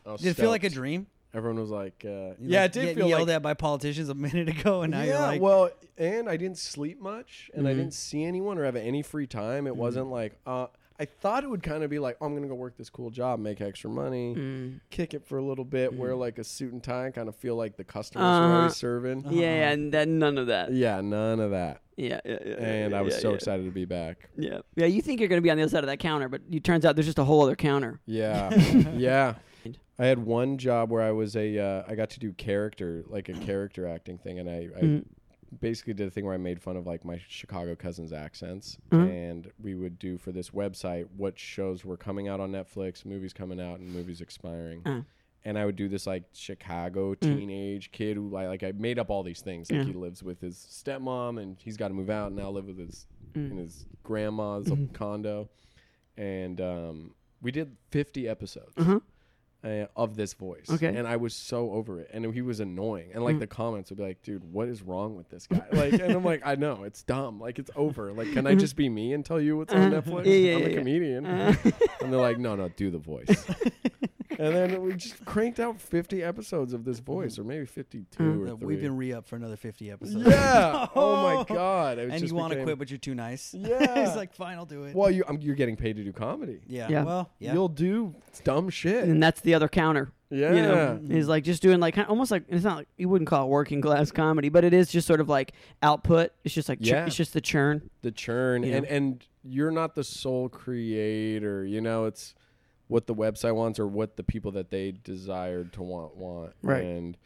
I was
Did it feel like a
stoked.
dream?
Everyone was like, uh,
You
yeah,
like
it did
getting
feel
yelled
like.
at by politicians a minute ago, and now
yeah,
you're like,
well, and I didn't sleep much, and I
Mhm.
didn't see anyone or have any free time. It
Mhm.
wasn't like, uh, I thought it would kind of be like, oh, I'm gonna go work this cool job, make extra money,
Mm.
kick it for a little bit, wear
Mm.
like a suit and tie, and kind of feel like the customers
Uh-huh.
were always serving.
Uh-huh.
Yeah, yeah, and then none of that.
Yeah, none of that.
Yeah, yeah, yeah.
And
yeah,
I was
yeah,
so
yeah.
excited to be back.
Yeah, yeah. You think you're gonna be on the other side of that counter, but it turns out there's just a whole other counter.
Yeah, yeah. I had one job where I was a, uh, I got to do character, like a character acting thing, and I, I
Mhm.
basically did a thing where I made fun of like my Chicago cousins' accents,
Mhm.
and we would do for this website what shows were coming out on Netflix, movies coming out, and movies expiring.
Uh.
And I would do this like Chicago
Mm.
teenage kid who like, like I made up all these things. Like
Yeah.
he lives with his stepmom, and he's got to move out and now live with his
Mm.
in his grandma's
Mhm.
condo. And um, we did fifty episodes.
Uh-huh.
Uh, of this voice.
Okay.
And I was so over it. And he was annoying. And like
Mm.
the comments would be like, dude, what is wrong with this guy? Like, and I'm like, I know, it's dumb. Like, it's over. Like, can I just be me and tell you what's on
Uh,
Netflix?
yeah, yeah,
I'm a
yeah, yeah.
comedian.
Uh.
And they're like, no, no, do the voice. And then we just cranked out fifty episodes of this voice, or maybe fifty-two
Mm.
or
Uh,
three.
we've been re up for another fifty episodes.
Yeah. Oh my god. It
And
just
you want to
became-
quit, but you're too nice.
Yeah.
He's like, fine, I'll do it.
Well, you, I'm, you're getting paid to do comedy.
Yeah.
Yeah.
Well, yeah.
You'll do dumb shit.
And that's the other counter.
Yeah.
You know, he's like just doing like kind almost like it's not like you wouldn't call it working class comedy, but it is just sort of like output. It's just like chur-
Yeah.
it's just the churn.
the churn,
You
and
know?
and you're not the sole creator. You know, it's what the website wants or what the people that they desired to want want.
Right.
And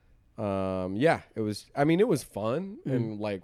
um, yeah, it was. I mean, it was fun
Mhm.
and like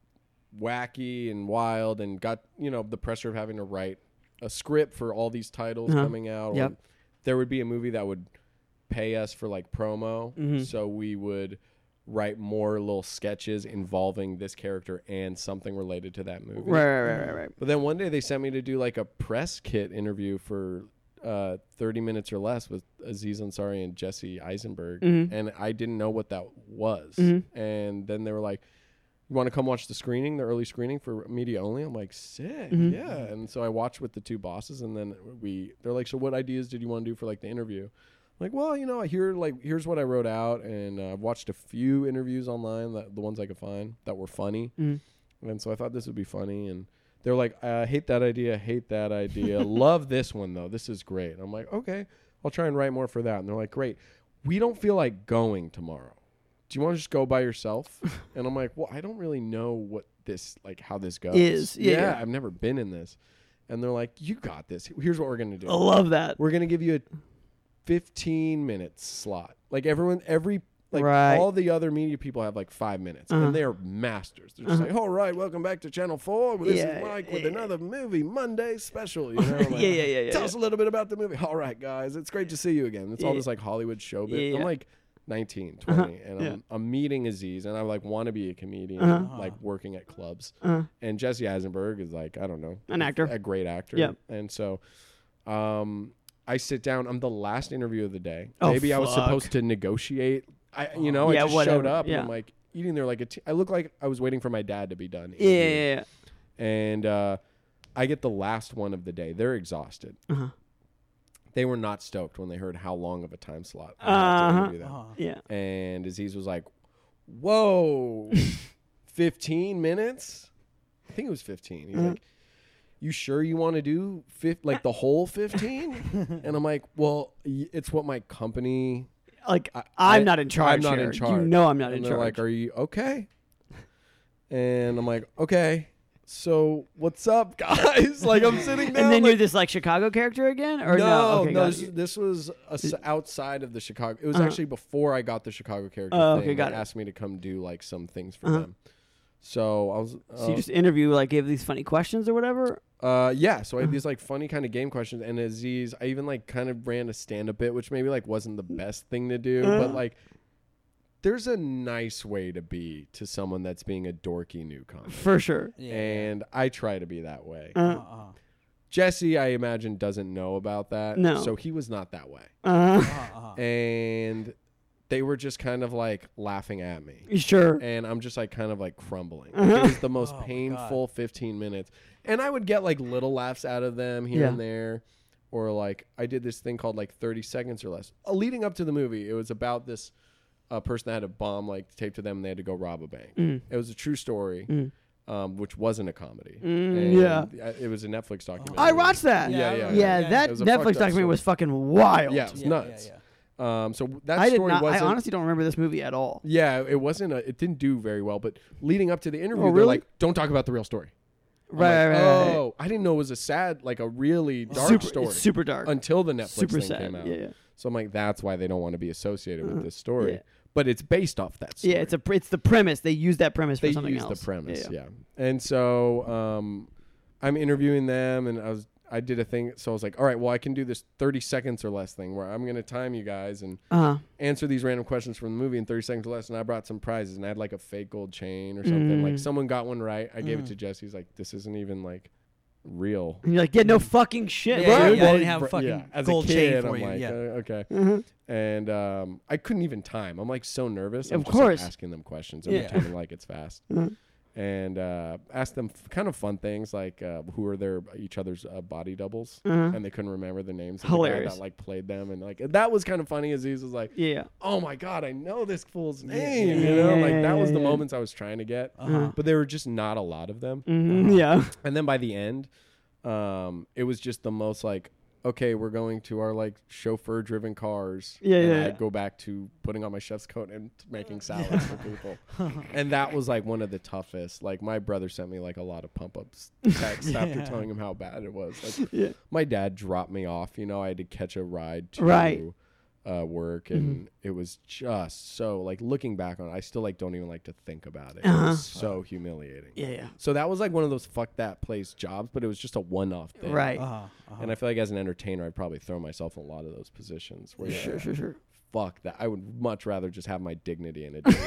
wacky and wild, and got you know the pressure of having to write a script for all these titles
Uh-huh.
coming out.
Yep.
Or there would be a movie that would pay us for like promo,
Mhm.
so we would write more little sketches involving this character and something related to that movie.
Right, right, right, right, right.
But then one day they sent me to do like a press kit interview for uh, thirty minutes or less with Aziz Ansari and Jesse Eisenberg.
Mhm.
And I didn't know what that was.
Mhm.
And then they were like, you want to come watch the screening, the early screening for media only? I'm like, sick.
Mhm.
Yeah. And so I watched with the two bosses, and then we, they're like, so what ideas did you want to do for like the interview? I'm like, well, you know, I hear like, here's what I wrote out. And uh, I've watched a few interviews online, that the ones I could find that were funny.
Mhm.
And so I thought this would be funny. And they're like, I hate that idea, hate that idea. Love this one, though. This is great. And I'm like, okay, I'll try and write more for that. And they're like, great. We don't feel like going tomorrow. Do you want to just go by yourself? And I'm like, well, I don't really know what this, like, how this goes.
Is, yeah, yeah.
I've never been in this. And they're like, you got this. Here's what we're going to do.
I love that.
We're going to give you a fifteen minute slot. Like, everyone, every, like,
Right.
all the other media people have like five minutes,
Uh-huh.
and they're masters. They're just
Uh-huh.
like, all right, welcome back to Channel Four. This
Yeah,
is Mike
yeah,
with
yeah.
another movie Monday special. You know, like,
yeah, yeah, yeah, yeah.
tell
yeah.
us a little bit about the movie. All right, guys, it's great to see you again. It's all
Yeah.
this like Hollywood showbiz.
Yeah,
I'm
yeah.
like nineteen, twenty,
Uh-huh.
and
Yeah.
I'm, I'm meeting Aziz, and I like want to be a comedian,
Uh-huh.
like working at clubs.
Uh,
And Jesse Eisenberg is like, I don't know,
An actor.
a great actor.
Yeah.
And so, um, I sit down. I'm the last interview of the day.
Oh,
Maybe I was
fuck.
supposed to negotiate. I, you know,
Yeah,
I just
whatever.
showed up
Yeah.
and I'm like eating there like a. T- I look like I was waiting for my dad to be done.
yeah, yeah,
interviewing.
yeah.
And uh, I get the last one of the day. They're exhausted.
Uh-huh.
They were not stoked when they heard how long of a time slot I had
Uh-huh.
to interview them.
Uh-huh.
Yeah.
And Aziz was like, "Whoa, fifteen minutes? I think it was fifteen." He's
Mhm.
like, "You sure you want to do fif- like the whole fifteen?" And I'm like, "Well, y- it's what my company."
Like
I-
I'm
I-
not in charge.
I'm not
here.
in charge.
You know I'm not
and
in
they're
charge.
like, "Are you okay?" And I'm like, "Okay." So what's up, guys? Like I'm sitting down.
and then
like,
you're this like Chicago character again, or no?
no,
Okay,
no.
got
This,
it.
this was a s outside of the Chicago. It was
Uh-huh.
actually before I got the Chicago character
Oh,
thing.
okay, got
they
it.
asked me to come do like some things for
Uh-huh.
them. So I was.
So you
uh,
just interview, like, give these funny questions or whatever.
Uh, yeah. So I
Uh-huh.
had these like funny kind of game questions, and Aziz, I even like kind of ran a stand-up bit, which maybe like wasn't the best thing to do,
Uh-huh.
but like. There's a nice way to be to someone that's being a dorky newcomer.
For sure.
Yeah.
And I try to be that way.
Uh,
Uh-uh.
Jesse, I imagine, doesn't know about that.
No.
So he was not that way.
uh,
Uh-uh. Uh-uh.
And they were just kind of like laughing at me.
sure.
And I'm just like kind of like crumbling.
Uh-huh.
Like, it was the most
Oh, my
painful fifteen minutes. And I would get like little laughs out of them here
Yeah.
and there. or like I did this thing called like thirty seconds or less. Uh, leading up to the movie, it was about this uh, person that had a bomb like taped to them and they had to go rob a bank.
Mm.
It was a true story,
Mm.
um, which wasn't a comedy.
Mm,
And
yeah.
I- It was a Netflix documentary.
I watched that.
Yeah,
Yeah,
yeah.
I
Yeah,
remember.
that
It was a
Netflix
fucked up
documentary
story.
was fucking wild.
Yeah, it was
Yeah,
nuts.
yeah, yeah.
Um, so that
I did
story
not. I
wasn't.
honestly don't remember this movie at all.
Yeah, it wasn't. A, it didn't do very well. But leading up to the interview,
Oh,
they're
really?
like, "Don't talk about the real story." I'm
Right,
like,
right, right.
Oh, I didn't know it was a sad, like a really dark
super,
story
It's super dark.
until the Netflix
super
thing
sad.
came out.
Yeah, yeah.
So I'm like, that's why they don't want to be associated
Uh-huh.
with this story.
Yeah.
But it's based off that story.
Yeah, it's a pr- it's the premise. They use that premise for
they
something
use
else.
the premise,
Yeah,
yeah. And so um, I'm interviewing them, and I was I did a thing. So I was like, all right, well, I can do this thirty seconds or less thing where I'm gonna time you guys and
Uh-huh.
answer these random questions from the movie in thirty seconds or less. And I brought some prizes, and I had like a fake gold chain or something.
Mm.
Like someone got one right. I gave it
Mm.
to Jesse. He's like, this isn't even like real.
And you're like, yeah, no fucking shit.
Yeah,
dude.
yeah, yeah. I
Well,
didn't have
for-
fucking
yeah, as
gold
a
chain
kid,
for
I'm
you,
like,
yeah.
uh, okay.
Mhm.
And um, I couldn't even time. I'm like so nervous. I'm
Of
just, like,
course.
asking them questions and
Yeah.
pretending like it's fast.
Mhm.
And uh, asked them f- kind of fun things like uh, who are their each other's uh, body doubles,
Uh-huh.
and they couldn't remember the names. Of
Hilarious.
The guy that like played them, and like that was kind of funny. Aziz was like,
Yeah.
"Oh my god, I know this fool's
Yeah,
name,"
yeah,
you know,
yeah,
like that
yeah,
was the
yeah.
moments I was trying to get,
Uh-huh.
but there were just not a lot of them.
Mhm, Yeah.
And then by the end, um, it was just the most like, okay, we're going to our like chauffeur driven cars.
Yeah,
and
yeah,
I
yeah.
go back to putting on my chef's coat and t- making salads for people. And that was like one of the toughest. Like my brother sent me like a lot of pump ups texts after
Yeah.
telling him how bad it was. Like
Yeah.
my dad dropped me off, you know, I had to catch a ride to
Right.
uh, work, and it was just so like looking back on it, I still like don't even like to think about it. It
Uh-huh.
was so humiliating.
Yeah, yeah.
So that was like one of those fuck that place jobs, but it was just a one off thing.
Right.
Uh-huh, uh-huh.
And I feel like as an entertainer, I'd probably throw myself in a lot of those positions where
Sure,
yeah,
sure, sure.
fuck that. I would much rather just have my dignity in a day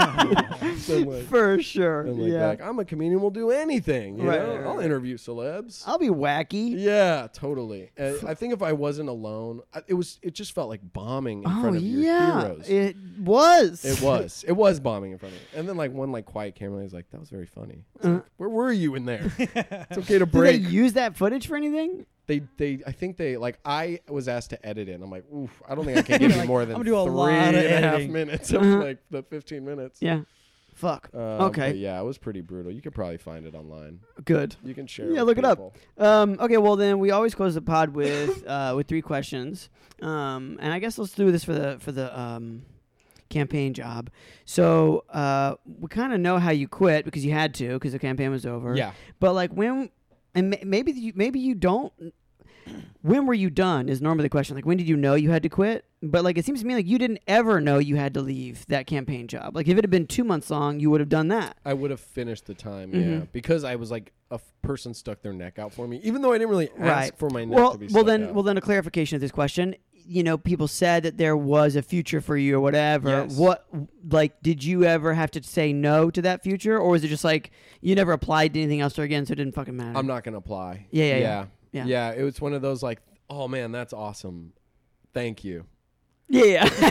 than like,
For sure.
than like,
yeah.
like, I'm a comedian, will do anything. You
Right,
know?
right,
I'll
right.
interview celebs.
I'll be wacky.
Yeah, totally. Uh, I think if I wasn't alone, I, it was. It just felt like bombing in
Oh
front of your
yeah,
heroes.
it was.
It was. It was bombing in front of me. And then like one like quiet camera was like, that was very funny. I was
Uh,
like, where were you in there? It's okay to
Did they
break.
use that footage for anything?
They they I think they like I was asked to edit it. And I'm like, oof, I don't think I can give you
Like,
more than
I'm gonna do a
three
lot
and
of
a half
editing.
minutes of
Uh-huh.
like the fifteen minutes.
Yeah. Fuck.
Um,
Okay.
but yeah, it was pretty brutal. You could probably find it online.
Good.
You can share.
Yeah,
with
look it up.
people.
Um, okay, well then we always close the pod with uh, with three questions, um, and I guess let's do this for the for the um, campaign job. So uh, we kind of know how you quit because you had to because the campaign was over.
Yeah.
But like when, and ma- maybe you, maybe you don't. When were you done? Is normally the question. Like when did you know you had to quit? But like it seems to me like you didn't ever know you had to leave that campaign job. Like if it had been two months long, you would have done that.
I would have finished the time, yeah,
Mhm.
because I was like a f- person stuck their neck out for me, even though I didn't really ask
Right.
for my neck
Well,
to be
well
stuck
then,
out.
well then, a clarification of this question. You know, people said that there was a future for you or whatever.
Yes.
What, like, did you ever have to say no to that future, or was it just like you never applied to anything else or again, so it didn't fucking matter?
I'm not gonna apply.
Yeah, yeah, yeah.
yeah,
Yeah.
yeah. It was one of those like, oh man, that's awesome, thank you.
Yeah,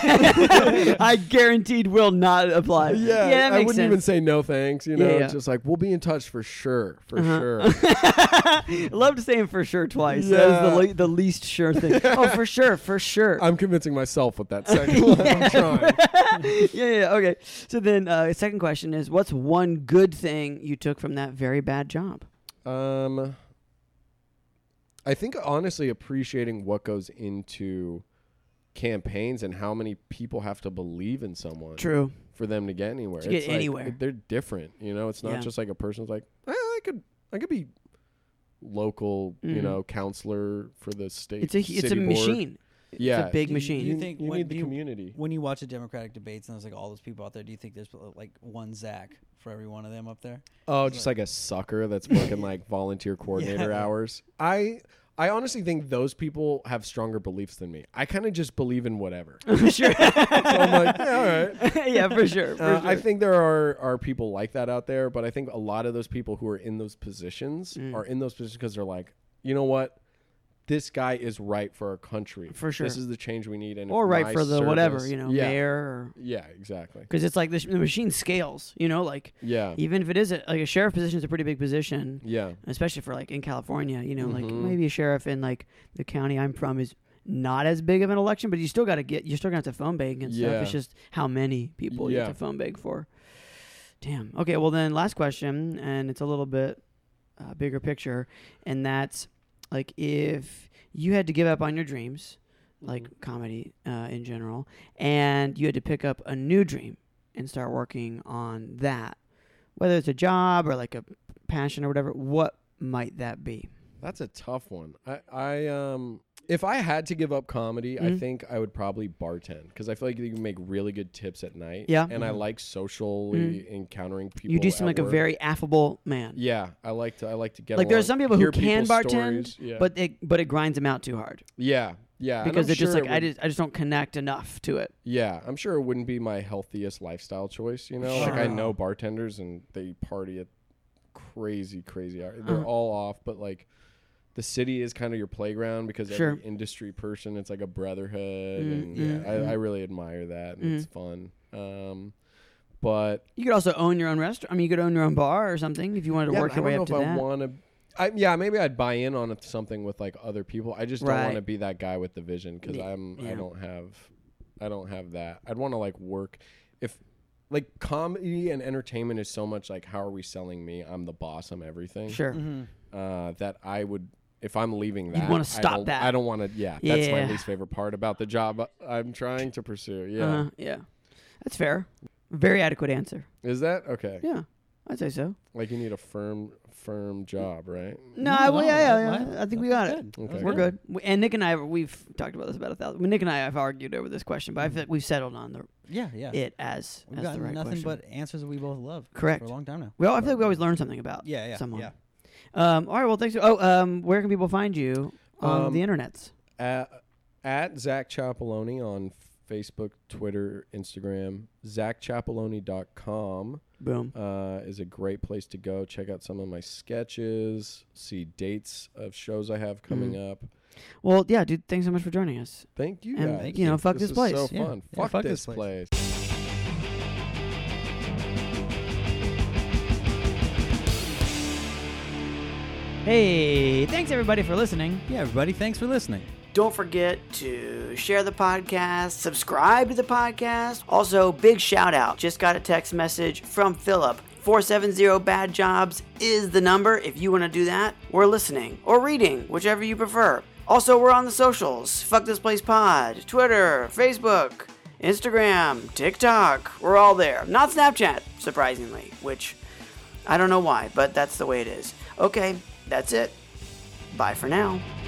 yeah. I guaranteed will not apply.
Yeah,
that
I
makes
wouldn't
sense.
even say no thanks. You
Yeah,
know,
yeah.
just like we'll be in touch for sure, for
Uh-huh.
sure.
Love to say him for sure twice. That is
Yeah.
the le- the least sure thing. Oh, for sure, for sure.
I'm convincing myself with that second one. I'm trying.
yeah, yeah. Okay. So then, uh, second question is, what's one good thing you took from that very bad job?
Um, I think honestly appreciating what goes into campaigns and how many people have to believe in someone
True.
for them to get anywhere.
To get
It's like,
anywhere.
they're different, you know. It's not
Yeah.
just like a person's like, eh, I could, I could be local, you
Mhm.
know, counselor for the state.
It's a it's a
city board.
machine.
Yeah,
It's a big
Do you-
machine.
do
You,
you think
you
when
need the
you-
community.
When you watch the Democratic debates and there's like all those people out there, do you think there's uh, like one Zach for every one of them up there?
Oh,
It's
just
like-
like a sucker that's working like volunteer coordinator
Yeah.
hours. I I honestly think those people have stronger beliefs than me. I kind of just believe in whatever.
sure.
So I'm like, yeah, all right.
yeah, for sure. For
Uh,
sure.
I think there are, are people like that out there, but I think a lot of those people who are in those positions
Mm.
are in those positions because they're like, you know what? this guy is right for our country.
For sure.
This is the change we need. And
or
if
right
my
for the whatever,
service-
you know,
yeah.
mayor. Or,
Yeah, exactly.
because it's like the, sh- the machine scales, you know, like
Yeah.
even if it is a, like a sheriff position is a pretty big position,
Yeah.
especially for like in California, you know, like
Mhm.
maybe a sheriff in like the county I'm from is not as big of an election, but you still got to get, you're still going to have to phone beg and stuff.
Yeah.
It's just how many people you
Yeah.
have to phone beg for. Damn. Okay, well then last question, and it's a little bit uh, bigger picture, and that's like if you had to give up on your dreams, like
Mhm.
comedy uh, in general, and you had to pick up a new dream and start working on that, whether it's a job or like a passion or whatever, what might that be?
That's a tough one. I, I um if I had to give up comedy, I
Mhm.
think I would probably bartend because I feel like you can make really good tips at night.
Yeah.
And I
Mhm.
like socially encountering people.
You do seem
at
like a
work.
very affable man.
Yeah, I like to I like to get
Like, there are
along,
some people who
hear
can
people's
bartend,
stories. Yeah.
But it but it grinds them out too hard
yeah, yeah, and
because
I'm
they're just
sure
like
it
I
would-
just I just don't connect enough to it.
Yeah, I'm sure it wouldn't be my healthiest lifestyle choice. You know, like I
Sure.
know bartenders and they party at crazy, crazy hours. They're
Uh-huh.
all off, but like the city is kind of your playground because
Sure.
every industry person, it's like a brotherhood,
Mm,
and
mm,
I,
mm.
I really admire that, and
Mm.
it's fun. Um, but
You could also own your own restaurant. I mean, you could own your own bar or something if you wanted to
yeah,
work
I
your
don't
way
know
up
if
to
I
that.
want to. I, yeah, maybe I'd buy in on something with like other people. I just don't
Right.
want to be that guy with the vision because
Yeah.
I'm
Yeah.
I don't have I don't have that. I'd want to like work if like comedy and entertainment is so much like how are we selling me? I'm the boss. I'm everything.
Sure.
Mm-hmm.
Uh, that I would if I'm leaving
You'd
that.
wanna
I
stop
don't-
that.
I don't want to. Yeah, that's my
Yeah.
least favorite part about the job I'm trying to pursue. Yeah,
Uh-huh. Yeah. That's fair. Very adequate answer.
is that okay?
Yeah. I'd say so.
Like you need a firm firm job, right?
No,
No,
I, well,
no,
yeah, yeah,
that-
yeah.
that-
I think we
that
got
was
it.
good. That
Okay.
was
We're good. We- And Nick and I, we've talked about this about a thousand. Nick and I have argued over this question, but I feel like we've settled on the
Yeah, yeah.
it as
We've
as
gotten
the right
nothing
question.
but answers that we both love.
Correct.
For a long time now.
We all, I feel like we always learn something about
Yeah, yeah,
someone.
yeah.
Um, all right. Well, thanks. Oh, um, where can people find you on
Um,
the internets?
At, at Zach Chapeloni on Facebook, Twitter, Instagram. Zach Chapeloni dot com
Boom.
uh, is a great place to go. Check out some of my sketches. See dates of shows I have coming
Mhm.
up.
Well, yeah, dude. Thanks so much for joining us.
Thank you,
And,
guys.
you know, fuck this
is
place.
So
Yeah.
fun.
Yeah,
fuck,
fuck
this
this
place.
Hey, thanks everybody for listening.
Yeah, everybody, thanks for listening.
Don't forget to share the podcast, subscribe to the podcast. Also, big shout out. Just got a text message from Philip. four seven zero Bad Jobs is the number. If you want to do that, we're listening or reading, whichever you prefer. Also, we're on the socials. Fuck This Place Pod, Twitter, Facebook, Instagram, TikTok. We're all there. Not Snapchat, surprisingly, which I don't know why, but that's the way it is. Okay, that's it. Bye for now.